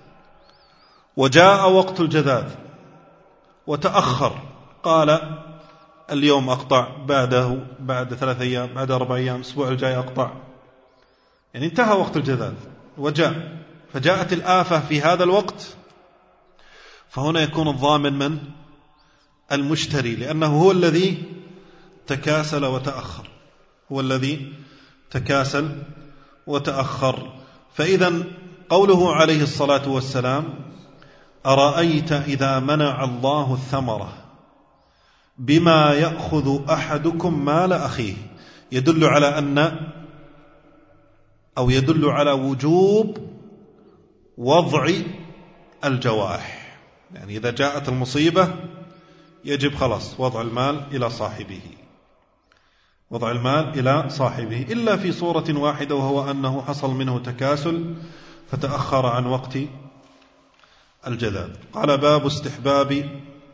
وجاء وقت الجذاذ وتأخر، قال اليوم أقطع، بعده بعد ثلاث أيام، بعد أربع أيام، الأسبوع الجاي أقطع، يعني انتهى وقت الجذاذ وجاء، فجاءت الآفة في هذا الوقت، فهنا يكون الضامن من؟ المشتري، لأنه هو الذي تكاسل وتأخر، هو الذي تكاسل وتأخر. فإذا قوله عليه الصلاة والسلام أرأيت إذا منع الله الثمرة بما يأخذ أحدكم مال أخيه، يدل على أن أو يدل على وجوب وضع الجوائح، يعني إذا جاءت المصيبة يجب خلاص وضع المال إلى صاحبه، وضع المال إلى صاحبه، إلا في صورة واحدة، وهو أنه حصل منه تكاسل فتأخر عن وقت الجذاذ. قال باب استحباب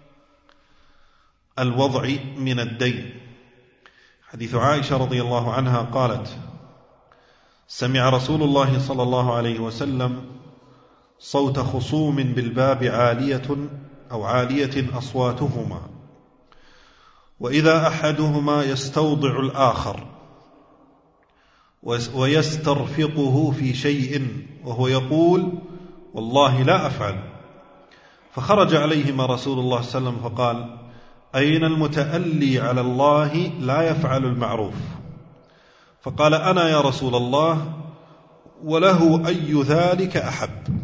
الوضع من الدين. حديث عائشة رضي الله عنها قالت سمع رسول الله صلى الله عليه وسلم صوت خصوم بالباب عالية أو عالية أصواتهما، وإذا أحدهما يستوضع الآخر ويسترفقه في شيء وهو يقول والله لا أفعل، فخرج عليهما رسول الله صلى الله عليه وسلم فقال أين المتألي على الله لا يفعل المعروف؟ فقال أنا يا رسول الله، وله أي ذلك أحب،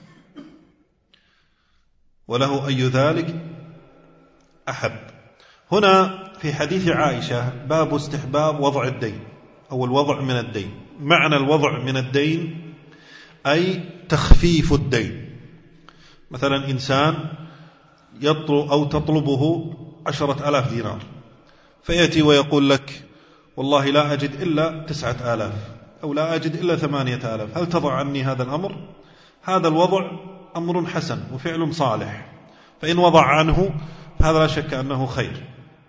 وله أي ذلك أحب. هنا في حديث عائشة باب استحباب وضع الدين أو الوضع من الدين. معنى الوضع من الدين أي تخفيف الدين. مثلا إنسان يطلب أو تطلبه عشرة آلاف دينار، فيأتي ويقول لك والله لا أجد إلا تسعة آلاف أو لا أجد إلا ثمانية آلاف، هل تضع عني هذا الأمر؟ هذا الوضع أمر حسن وفعل صالح، فإن وضع عنه فهذا لا شك أنه خير.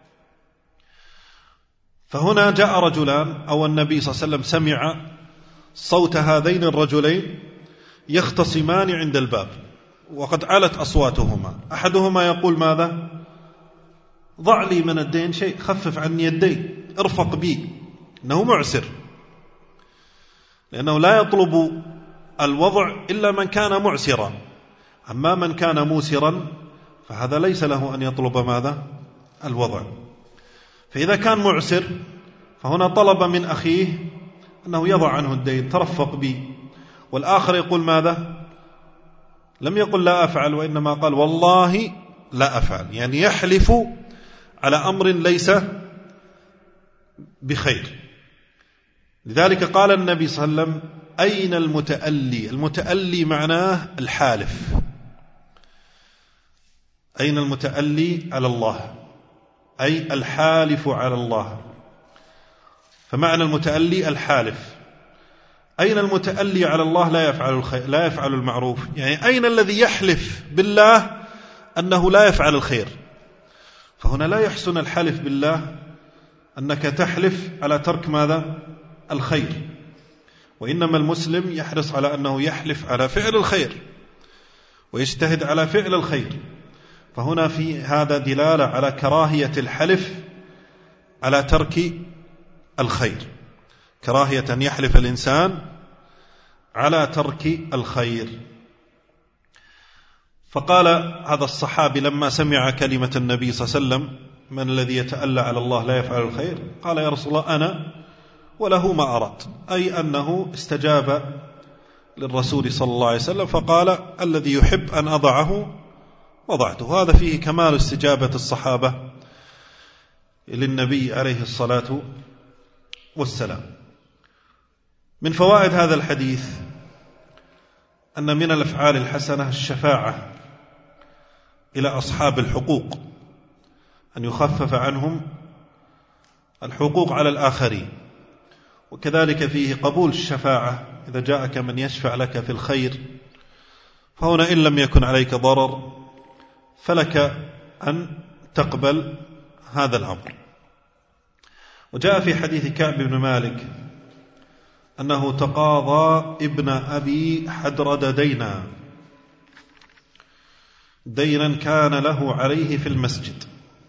فهنا جاء رجلان أو النبي صلى الله عليه وسلم سمع صوت هذين الرجلين يختصمان عند الباب وقد علت أصواتهما. أحدهما يقول ماذا؟ ضع لي من الدين شيء، خفف عني الدين، ارفق بي، إنه معسر، لأنه لا يطلب الوضع إلا من كان معسرا، أما من كان موسرا فهذا ليس له أن يطلب ماذا؟ الوضع. فإذا كان معسر فهنا طلب من أخيه أنه يضع عنه الدين، ترفق بي. والآخر يقول ماذا؟ لم يقل لا أفعل، وإنما قال والله لا أفعل، يعني يحلف على أمر ليس بخير. لذلك قال النبي صلى الله عليه وسلم أين المتألي؟ المتألي معناه الحالف. أين المتألي على الله؟ أي الحالف على الله. فمعنى المتألي الحالف. أين المتألي على الله لا يفعل الخير، لا يفعل المعروف؟ يعني أين الذي يحلف بالله أنه لا يفعل الخير؟ فهنا لا يحسن الحلف بالله أنك تحلف على ترك ماذا؟ الخير، وإنما المسلم يحرص على أنه يحلف على فعل الخير ويجتهد على فعل الخير. فهنا في هذا دلالة على كراهية الحلف على ترك الخير، كراهية أن يحلف الإنسان على ترك الخير. فقال هذا الصحابي لما سمع كلمة النبي صلى الله عليه وسلم من الذي يتألى على الله لا يفعل الخير؟ قال يا رسول الله أنا وله ما أردت، أي أنه استجاب للرسول صلى الله عليه وسلم فقال الذي يحب أن أضعه وضعته. هذا فيه كمال استجابة الصحابة للنبي عليه الصلاة والسلام. من فوائد هذا الحديث أن من الأفعال الحسنة الشفاعة إلى أصحاب الحقوق، أن يخفف عنهم الحقوق على الآخرين. وكذلك فيه قبول الشفاعة إذا جاءك من يشفع لك في الخير، فهنا إن لم يكن عليك ضرر فلك أن تقبل هذا الأمر. وجاء في حديث كعب بن مالك أنه تقاضى ابن أبي حدرد دينا دينا كان له عليه في المسجد،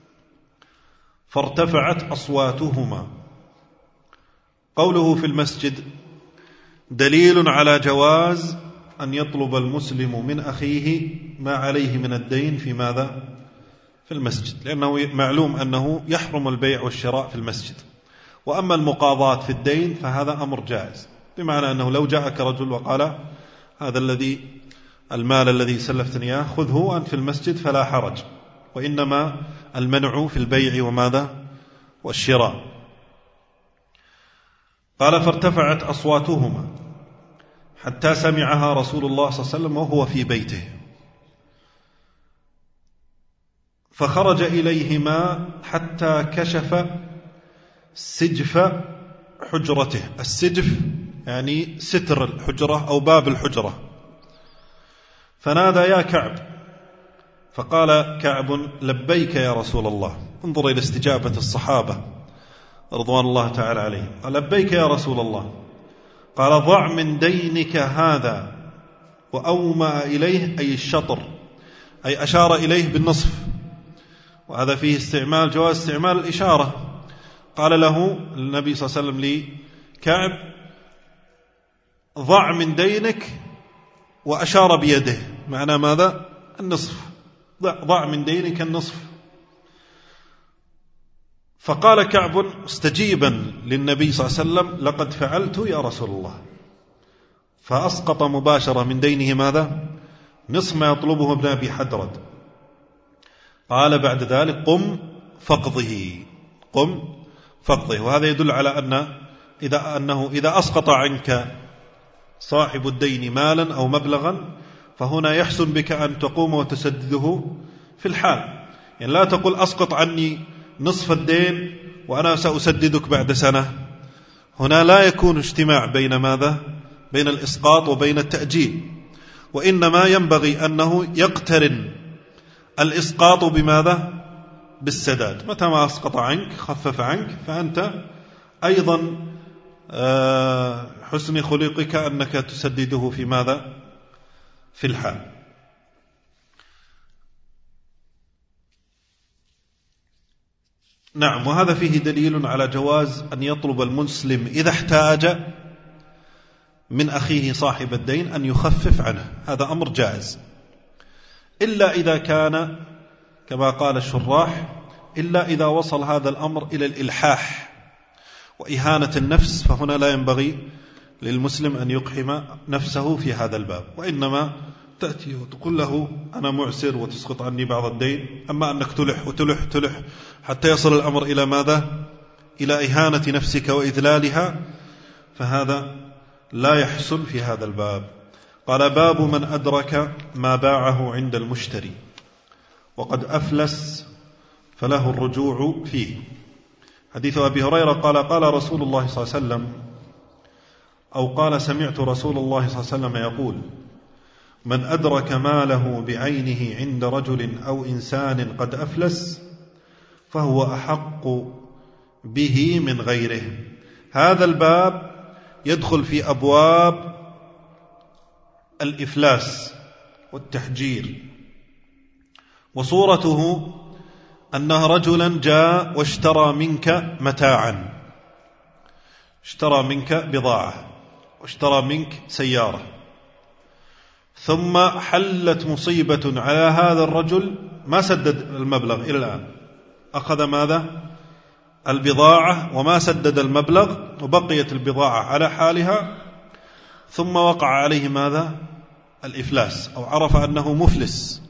فارتفعت أصواتهما. قوله في المسجد دليل على جواز أن يطلب المسلم من أخيه ما عليه من الدين في ماذا؟ في المسجد، لأنه معلوم أنه يحرم البيع والشراء في المسجد. وأما المقاضاة في الدين فهذا أمر جائز، بمعنى أنه لو جاءك رجل وقال هذا الذي المال الذي سلفتني إياه خذه أنت في المسجد فلا حرج، وإنما المنع في البيع وماذا؟ والشراء. قال فارتفعت أصواتهما حتى سمعها رسول الله صلى الله عليه وسلم وهو في بيته، فخرج إليهما حتى كشف سجف حجرته. السجف يعني ستر الحجرة أو باب الحجرة، فنادى يا كعب، فقال كعب لبيك يا رسول الله. انظر إلى استجابة الصحابة رضوان الله تعالى عليهم. قال لبيك يا رسول الله. قال ضع من دينك هذا، وأومأ إليه أي الشطر، أي أشار إليه بالنصف، وهذا فيه استعمال جواز استعمال الإشارة. قال له النبي صلى الله عليه وسلم لكعب ضع من دينك، وأشار بيده، معنى ماذا؟ النصف، ضع من دينك النصف. فقال كعب مستجيبا للنبي صلى الله عليه وسلم: لقد فعلت يا رسول الله. فأسقط مباشرة من دينه ماذا؟ نصف ما يطلبه ابن أبي حدرد. قال بعد ذلك: قم فاقضه، قم فاقضه. وهذا يدل على أن إذا أنه إذا أسقط عنك صاحب الدين مالا أو مبلغا فهنا يحسن بك أن تقوم وتسدده في الحال. يعني لا تقول أسقط عني نصف الدين وأنا سأسددك بعد سنة. هنا لا يكون اجتماع بين ماذا؟ بين الإسقاط وبين التأجيل، وإنما ينبغي أنه يقترن الإسقاط بماذا؟ بالسداد. متى ما أسقط عنك خفف عنك فأنت أيضا حسن خلقك أنك تسدده في ماذا؟ في الحال. نعم. وهذا فيه دليل على جواز أن يطلب المسلم إذا احتاج من أخيه صاحب الدين أن يخفف عنه، هذا أمر جائز، إلا إذا كان كما قال الشراح إلا إذا وصل هذا الأمر إلى الإلحاح وإهانة النفس، فهنا لا ينبغي للمسلم أن يقحم نفسه في هذا الباب، وإنما تأتي وتقول له أنا معسر وتسقط عني بعض الدين. أما أنك تلح وتلح تلح حتى يصل الأمر إلى ماذا؟ إلى إهانة نفسك وإذلالها، فهذا لا يحصل في هذا الباب. قال: باب من أدرك ما باعه عند المشتري وقد أفلس فله الرجوع فيه. حديث أبي هريرة قال: قال رسول الله صلى الله عليه وسلم، أو قال سمعت رسول الله صلى الله عليه وسلم يقول: من أدرك ماله بعينه عند رجل أو إنسان قد أفلس فهو أحق به من غيره. هذا الباب يدخل في أبواب الإفلاس والتحجير، وصورته أنه رجلا جاء واشترى منك متاعا، اشترى منك بضاعة واشترى منك سيارة، ثم حلت مصيبة على هذا الرجل ما سدد المبلغ إلى الآن، أخذ ماذا؟ البضاعة وما سدد المبلغ وبقيت البضاعة على حالها، ثم وقع عليه ماذا؟ الإفلاس، أو عرف أنه مفلس.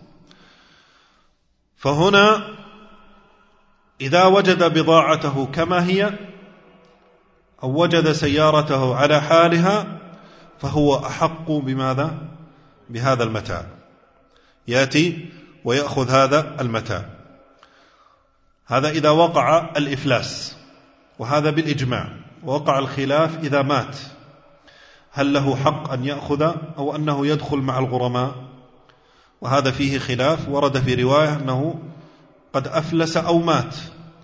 فهنا إذا وجد بضاعته كما هي أو وجد سيارته على حالها فهو أحق بماذا؟ بهذا المتاع، يأتي ويأخذ هذا المتاع. هذا إذا وقع الإفلاس، وهذا بالإجماع. وقع الخلاف إذا مات هل له حق أن يأخذ أو أنه يدخل مع الغرماء، وهذا فيه خلاف. ورد في رواية أنه قد أفلس أو مات،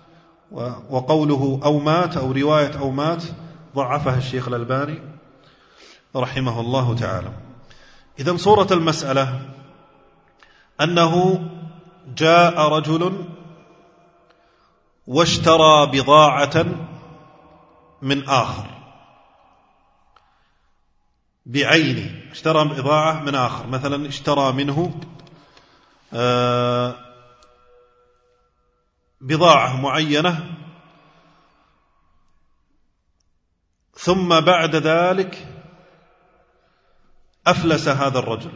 وقوله أو مات أو رواية أو مات ضعفها الشيخ الألباني رحمه الله تعالى. إذن صورة المسألة أنه جاء رجل واشترى بضاعة من آخر بعينه، اشترى بضاعة من آخر، مثلا اشترى منه بضاعة معينة، ثم بعد ذلك أفلس هذا الرجل،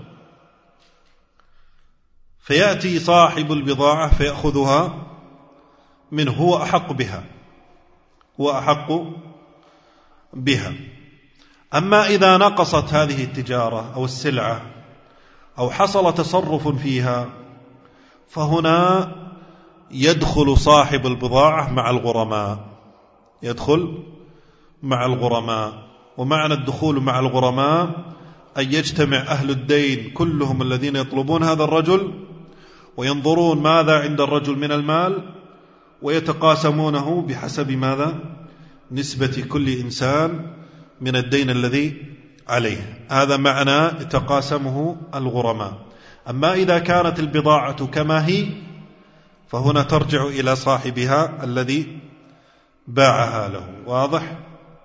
فيأتي صاحب البضاعة فيأخذها منه، هو أحق بها، هو أحق بها. أما إذا نقصت هذه التجارة أو السلعة أو حصل تصرف فيها فهنا يدخل صاحب البضاعة مع الغرماء، يدخل مع الغرماء. ومعنى الدخول مع الغرماء أن يجتمع أهل الدين كلهم الذين يطلبون هذا الرجل وينظرون ماذا عند الرجل من المال ويتقاسمونه بحسب ماذا؟ نسبة كل إنسان من الدين الذي عليه. هذا معنى تقاسمه الغرماء. أما إذا كانت البضاعة كما هي فهنا ترجع إلى صاحبها الذي باعها له. واضح؟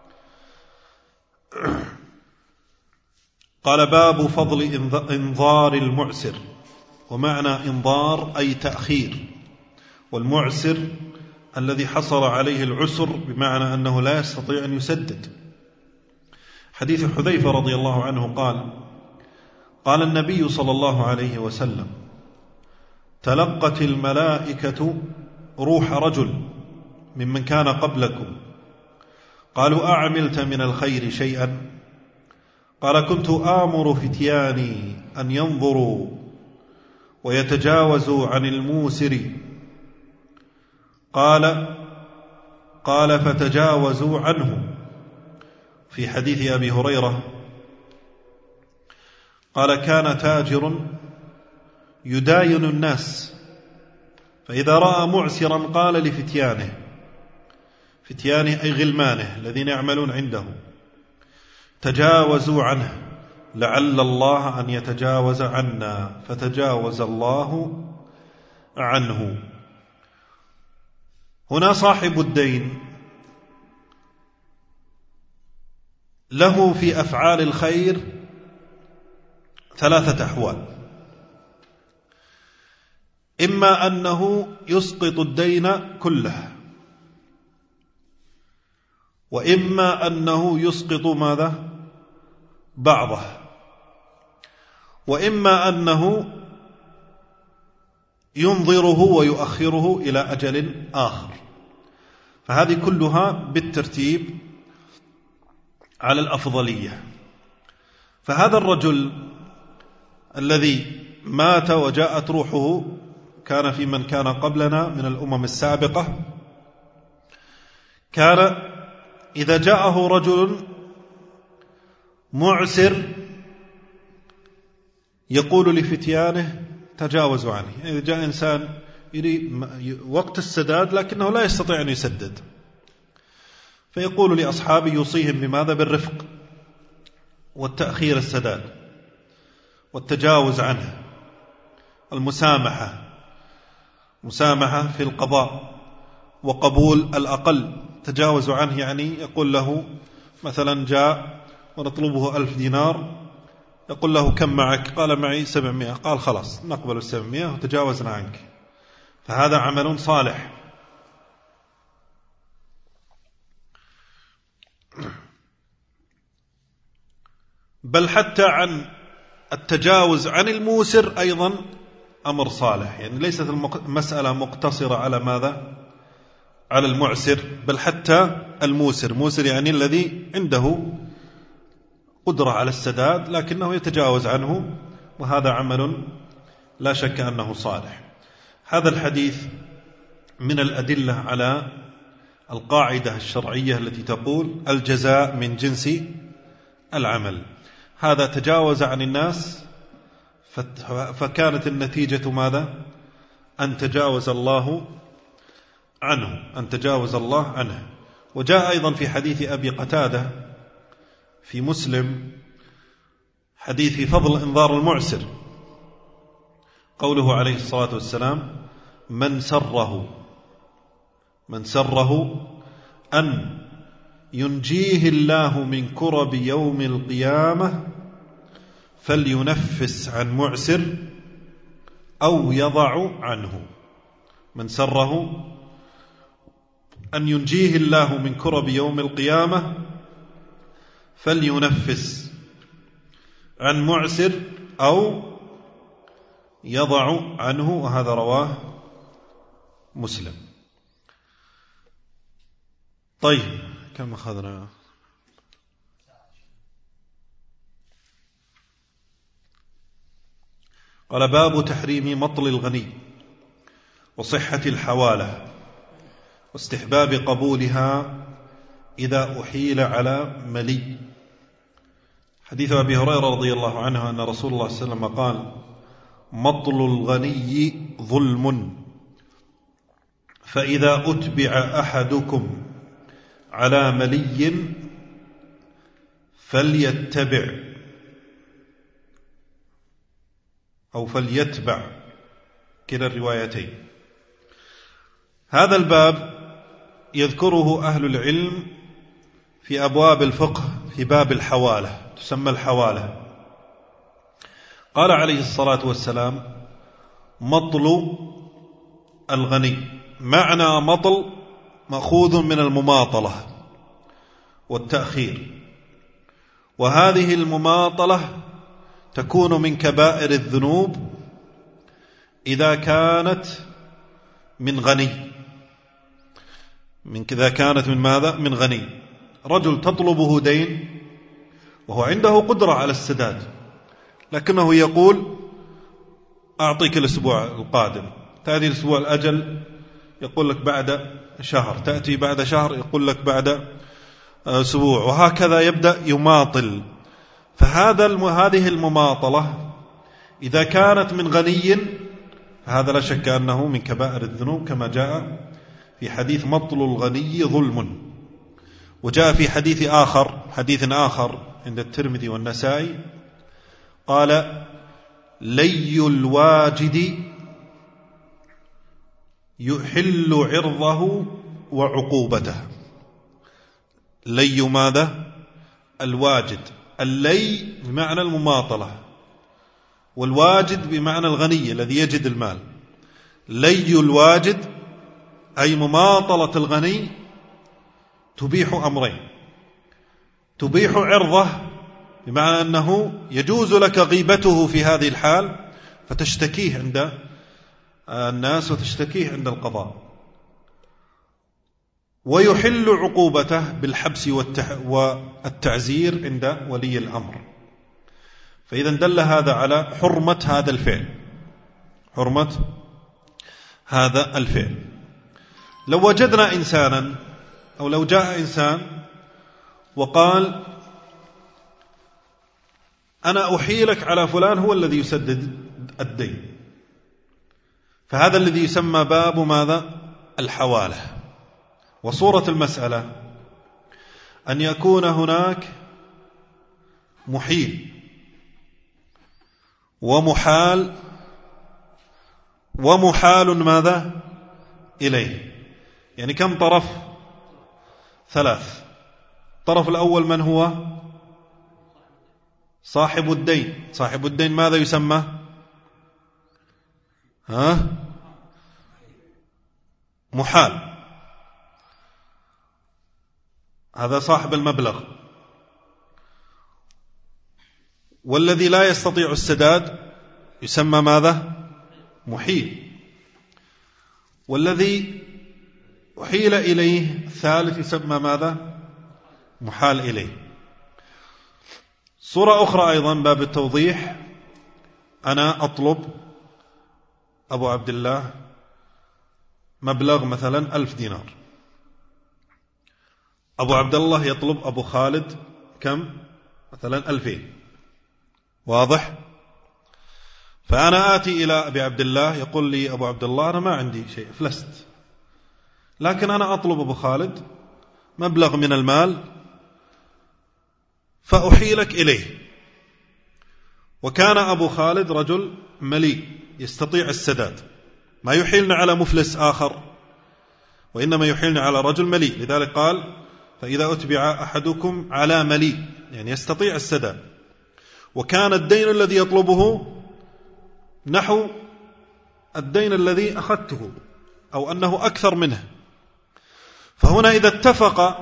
قال: باب فضل إنظار المعسر. ومعنى إنظار أي تأخير، والمعسر الذي حصل عليه العسر بمعنى أنه لا يستطيع أن يسدد. حديث حذيفة رضي الله عنه قال قال النبي صلى الله عليه وسلم: تلقت الملائكة روح رجل ممن كان قبلكم، قالوا: أعملت من الخير شيئا؟ قال: كنت آمر فتياني أن ينظروا ويتجاوزوا عن الموسر. قال قال فتجاوزوا عنه. في حديث أبي هريرة قال: كان تاجر يداين الناس، فإذا رأى معسرا قال لفتيانه، فتيانه أي غلمانه الذين يعملون عنده: تجاوزوا عنه لعل الله أن يتجاوز عنا، فتجاوز الله عنه. هنا صاحب الدين له في أفعال الخير ثلاثة أحوال: إما أنه يسقط الدين كله، وإما أنه يسقط ماذا؟ بعضه، وإما أنه ينظره ويؤخره إلى أجل آخر. فهذه كلها بالترتيب على الأفضلية. فهذا الرجل الذي مات وجاءت روحه كان في من كان قبلنا من الأمم السابقة، كان إذا جاءه رجل معسر يقول لفتيانه: تجاوزوا عنه. إذا جاء إنسان يريد وقت السداد لكنه لا يستطيع أن يسدد، فيقول لأصحابه يوصيهم بماذا؟ بالرفق والتأخير السداد والتجاوز عنه، المسامحة، مسامحة في القضاء وقبول الأقل. تجاوز عنه يعني يقول له مثلا جاء ونطلبه ألف دينار، يقول له: كم معك؟ قال: معي سبعمائة. قال: خلاص نقبل السبعمائة وتجاوزنا عنك. فهذا عمل صالح. بل حتى عن التجاوز عن الموسر أيضا أمر صالح، يعني ليست المسألة مقتصرة على ماذا؟ على المعسر، بل حتى الموسر. موسر يعني الذي عنده قدرة على السداد لكنه يتجاوز عنه، وهذا عمل لا شك أنه صالح. هذا الحديث من الأدلة على القاعدة الشرعية التي تقول: الجزاء من جنس العمل. هذا تجاوز عن الناس فكانت النتيجة ماذا؟ أن تجاوز الله عنه، أن تجاوز الله عنه. وجاء أيضا في حديث أبي قتادة في مسلم حديث فضل إنظار المعسر، قوله عليه الصلاة والسلام: من سره من سره أن ينجيه الله من كرب يوم القيامة فلينفس عن معسر أو يضع عنه. من سره أن ينجيه الله من كرب يوم القيامة فلينفس عن معسر أو يضع عنه. وهذا رواه مسلم. طيب، كم أخذنا؟ قال: باب تحريم مطل الغني وصحة الحوالة واستحباب قبولها إذا أحيل على ملي. حديث أبي هريرة رضي الله عنه أن رسول الله صلى الله عليه وسلم قال: مطل الغني ظلم، فإذا أتبع أحدكم على ملي فليتبع أو فليتبع، كلا الروايتين. هذا الباب يذكره أهل العلم في أبواب الفقه في باب الحوالة، تسمى الحوالة. قال عليه الصلاة والسلام: مطل الغني. معنى مطل مأخوذ من المماطلة والتأخير، وهذه المماطلة تكون من كبائر الذنوب إذا كانت من غني. من كذا كانت من ماذا؟ من غني. رجل تطلبه دين وهو عنده قدرة على السداد، لكنه يقول أعطيك الأسبوع القادم، تأتي الأسبوع الأجل يقول لك بعد شهر، تأتي بعد شهر يقول لك بعد أسبوع، وهكذا يبدأ يماطل. فهذا هذه المماطلة إذا كانت من غني هذا لا شك أنه من كبائر الذنوب، كما جاء في حديث مطل الغني ظلم. وجاء في حديث آخر حديث آخر عند الترمذي والنسائي قال: لي الواجد يحل عرضه وعقوبته. لي ماذا؟ الواجد. اللي بمعنى المماطلة، والواجد بمعنى الغني الذي يجد المال. لي الواجد أي مماطلة الغني تبيح أمرين: تبيح عرضه بمعنى أنه يجوز لك غيبته في هذه الحال فتشتكيه عند الناس وتشتكيه عند القضاء، ويحل عقوبته بالحبس والتعزير عند ولي الأمر. فإذا دل هذا على حرمة هذا الفعل، حرمة هذا الفعل. لو وجدنا إنسانا أو لو جاء إنسان وقال: أنا أحيلك على فلان هو الذي يسدد الدين، فهذا الذي يسمى باب ماذا؟ الحوالة. وصورة المسألة أن يكون هناك محيل ومحال ومحال ماذا؟ إليه. يعني كم طرف؟ ثلاث. الطرف الأول من هو؟ صاحب الدين. صاحب الدين ماذا يسمى؟ ها؟ محال. هذا صاحب المبلغ. والذي لا يستطيع السداد يسمى ماذا؟ محيل. والذي أحيل إليه الثالث يسمى ماذا؟ محال إليه. صورة أخرى أيضا باب التوضيح: أنا أطلب أبو عبد الله مبلغ مثلا ألف دينار، أبو عبد الله يطلب أبو خالد كم؟ مثلا ألفين. واضح؟ فأنا آتي إلى أبي عبد الله يقول لي أبو عبد الله أنا ما عندي شيء، فلست، لكن أنا أطلب أبو خالد مبلغ من المال فأحيلك إليه. وكان أبو خالد رجل مليء يستطيع السداد، ما يحيلنا على مفلس آخر، وإنما يحيلنا على رجل مليء. لذلك قال: فإذا أتبع أحدكم على مليء، يعني يستطيع السداد. وكان الدين الذي يطلبه نحو الدين الذي أخذته أو أنه أكثر منه. فهنا إذا اتفق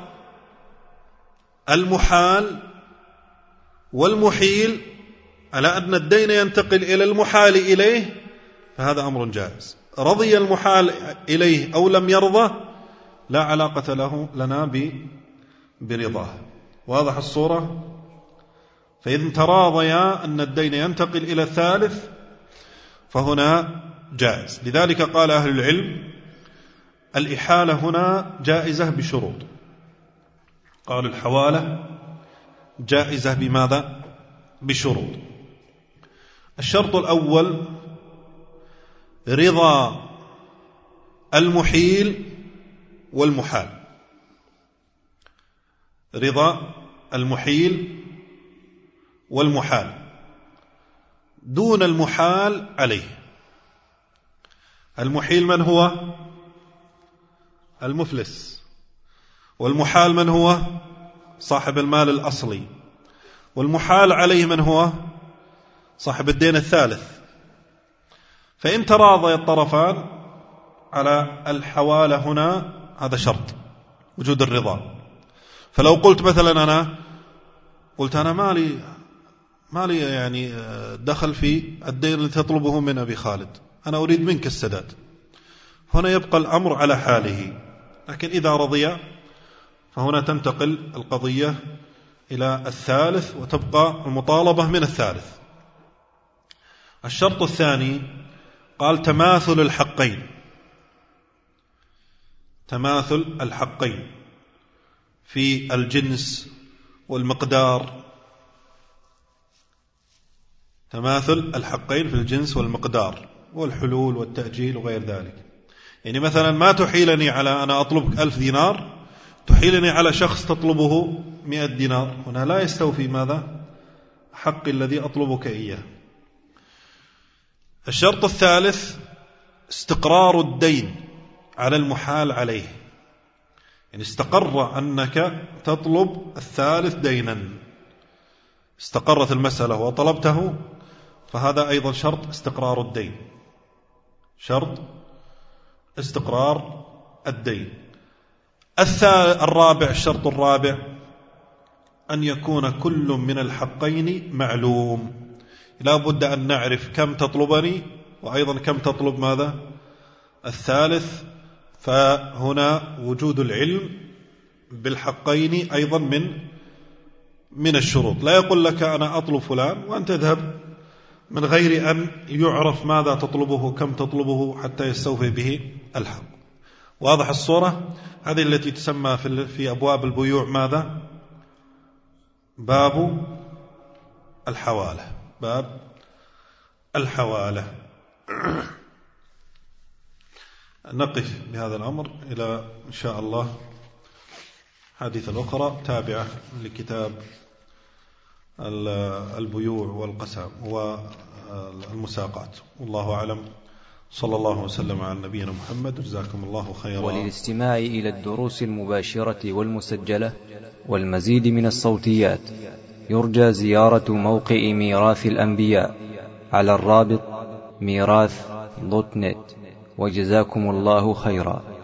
المحال والمحيل على أن الدين ينتقل إلى المحال إليه فهذا أمر جائز. رضي المحال إليه أو لم يرضى لا علاقة له لنا برضاه. واضح الصورة؟ فإذا تراضيا أن الدين ينتقل إلى الثالث فهنا جائز. لذلك قال أهل العلم: الإحالة هنا جائزة بشروط. قالوا الحوالة جائزة بماذا؟ بشروط. الشرط الأول رضا المحيل والمحال. رضا المحيل والمحال دون المحال عليه. المحيل من هو؟ المفلس. والمحال من هو؟ صاحب المال الأصلي. والمحال عليه من هو؟ صاحب الدين الثالث. فإن تراضي الطرفان على الحوالة هنا هذا شرط وجود الرضا. فلو قلت مثلا أنا قلت أنا مالي مالي يعني دخل في الدين اللي تطلبه من أبي خالد، أنا أريد منك السداد، هنا يبقى الأمر على حاله. لكن إذا رضي فهنا تنتقل القضية إلى الثالث وتبقى المطالبة من الثالث. الشرط الثاني قال تماثل الحقين، تماثل الحقين في الجنس والمقدار، تماثل الحقين في الجنس والمقدار والحلول والتأجيل وغير ذلك. يعني مثلا ما تحيلني على أنا أطلبك ألف دينار تحيلني على شخص تطلبه مئة دينار، هنا لا يستوفي ماذا؟ حقي الذي أطلبك إياه. الشرط الثالث استقرار الدين على المحال عليه، يعني استقر أنك تطلب الثالث دينا، استقرت المسألة وطلبته، فهذا أيضا شرط استقرار الدين، شرط استقرار الدين. الرابع الشرط الرابع أن يكون كل من الحقين معلوم، لا بد أن نعرف كم تطلبني وأيضا كم تطلب ماذا؟ الثالث. فهنا وجود العلم بالحقين أيضا من من الشروط. لا يقول لك أنا أطلب فلان وأن تذهب من غير أن يعرف ماذا تطلبه كم تطلبه حتى يستوفي به الحق. واضح الصورة؟ هذه التي تسمى في في أبواب البيوع ماذا؟ باب الحوالة، باب الحوالة. نقف بهذا الأمر إلى إن شاء الله حديث الأخرى تابعة لكتاب البيوع والقسم والمساقات. والله أعلم، صلى الله وسلم على نبينا محمد، جزاكم الله خيرا. وللاستماع إلى الدروس المباشرة والمسجلة والمزيد من الصوتيات يرجى زيارة موقع ميراث الأنبياء على الرابط ميراث دوت نت. وجزاكم الله خيرا.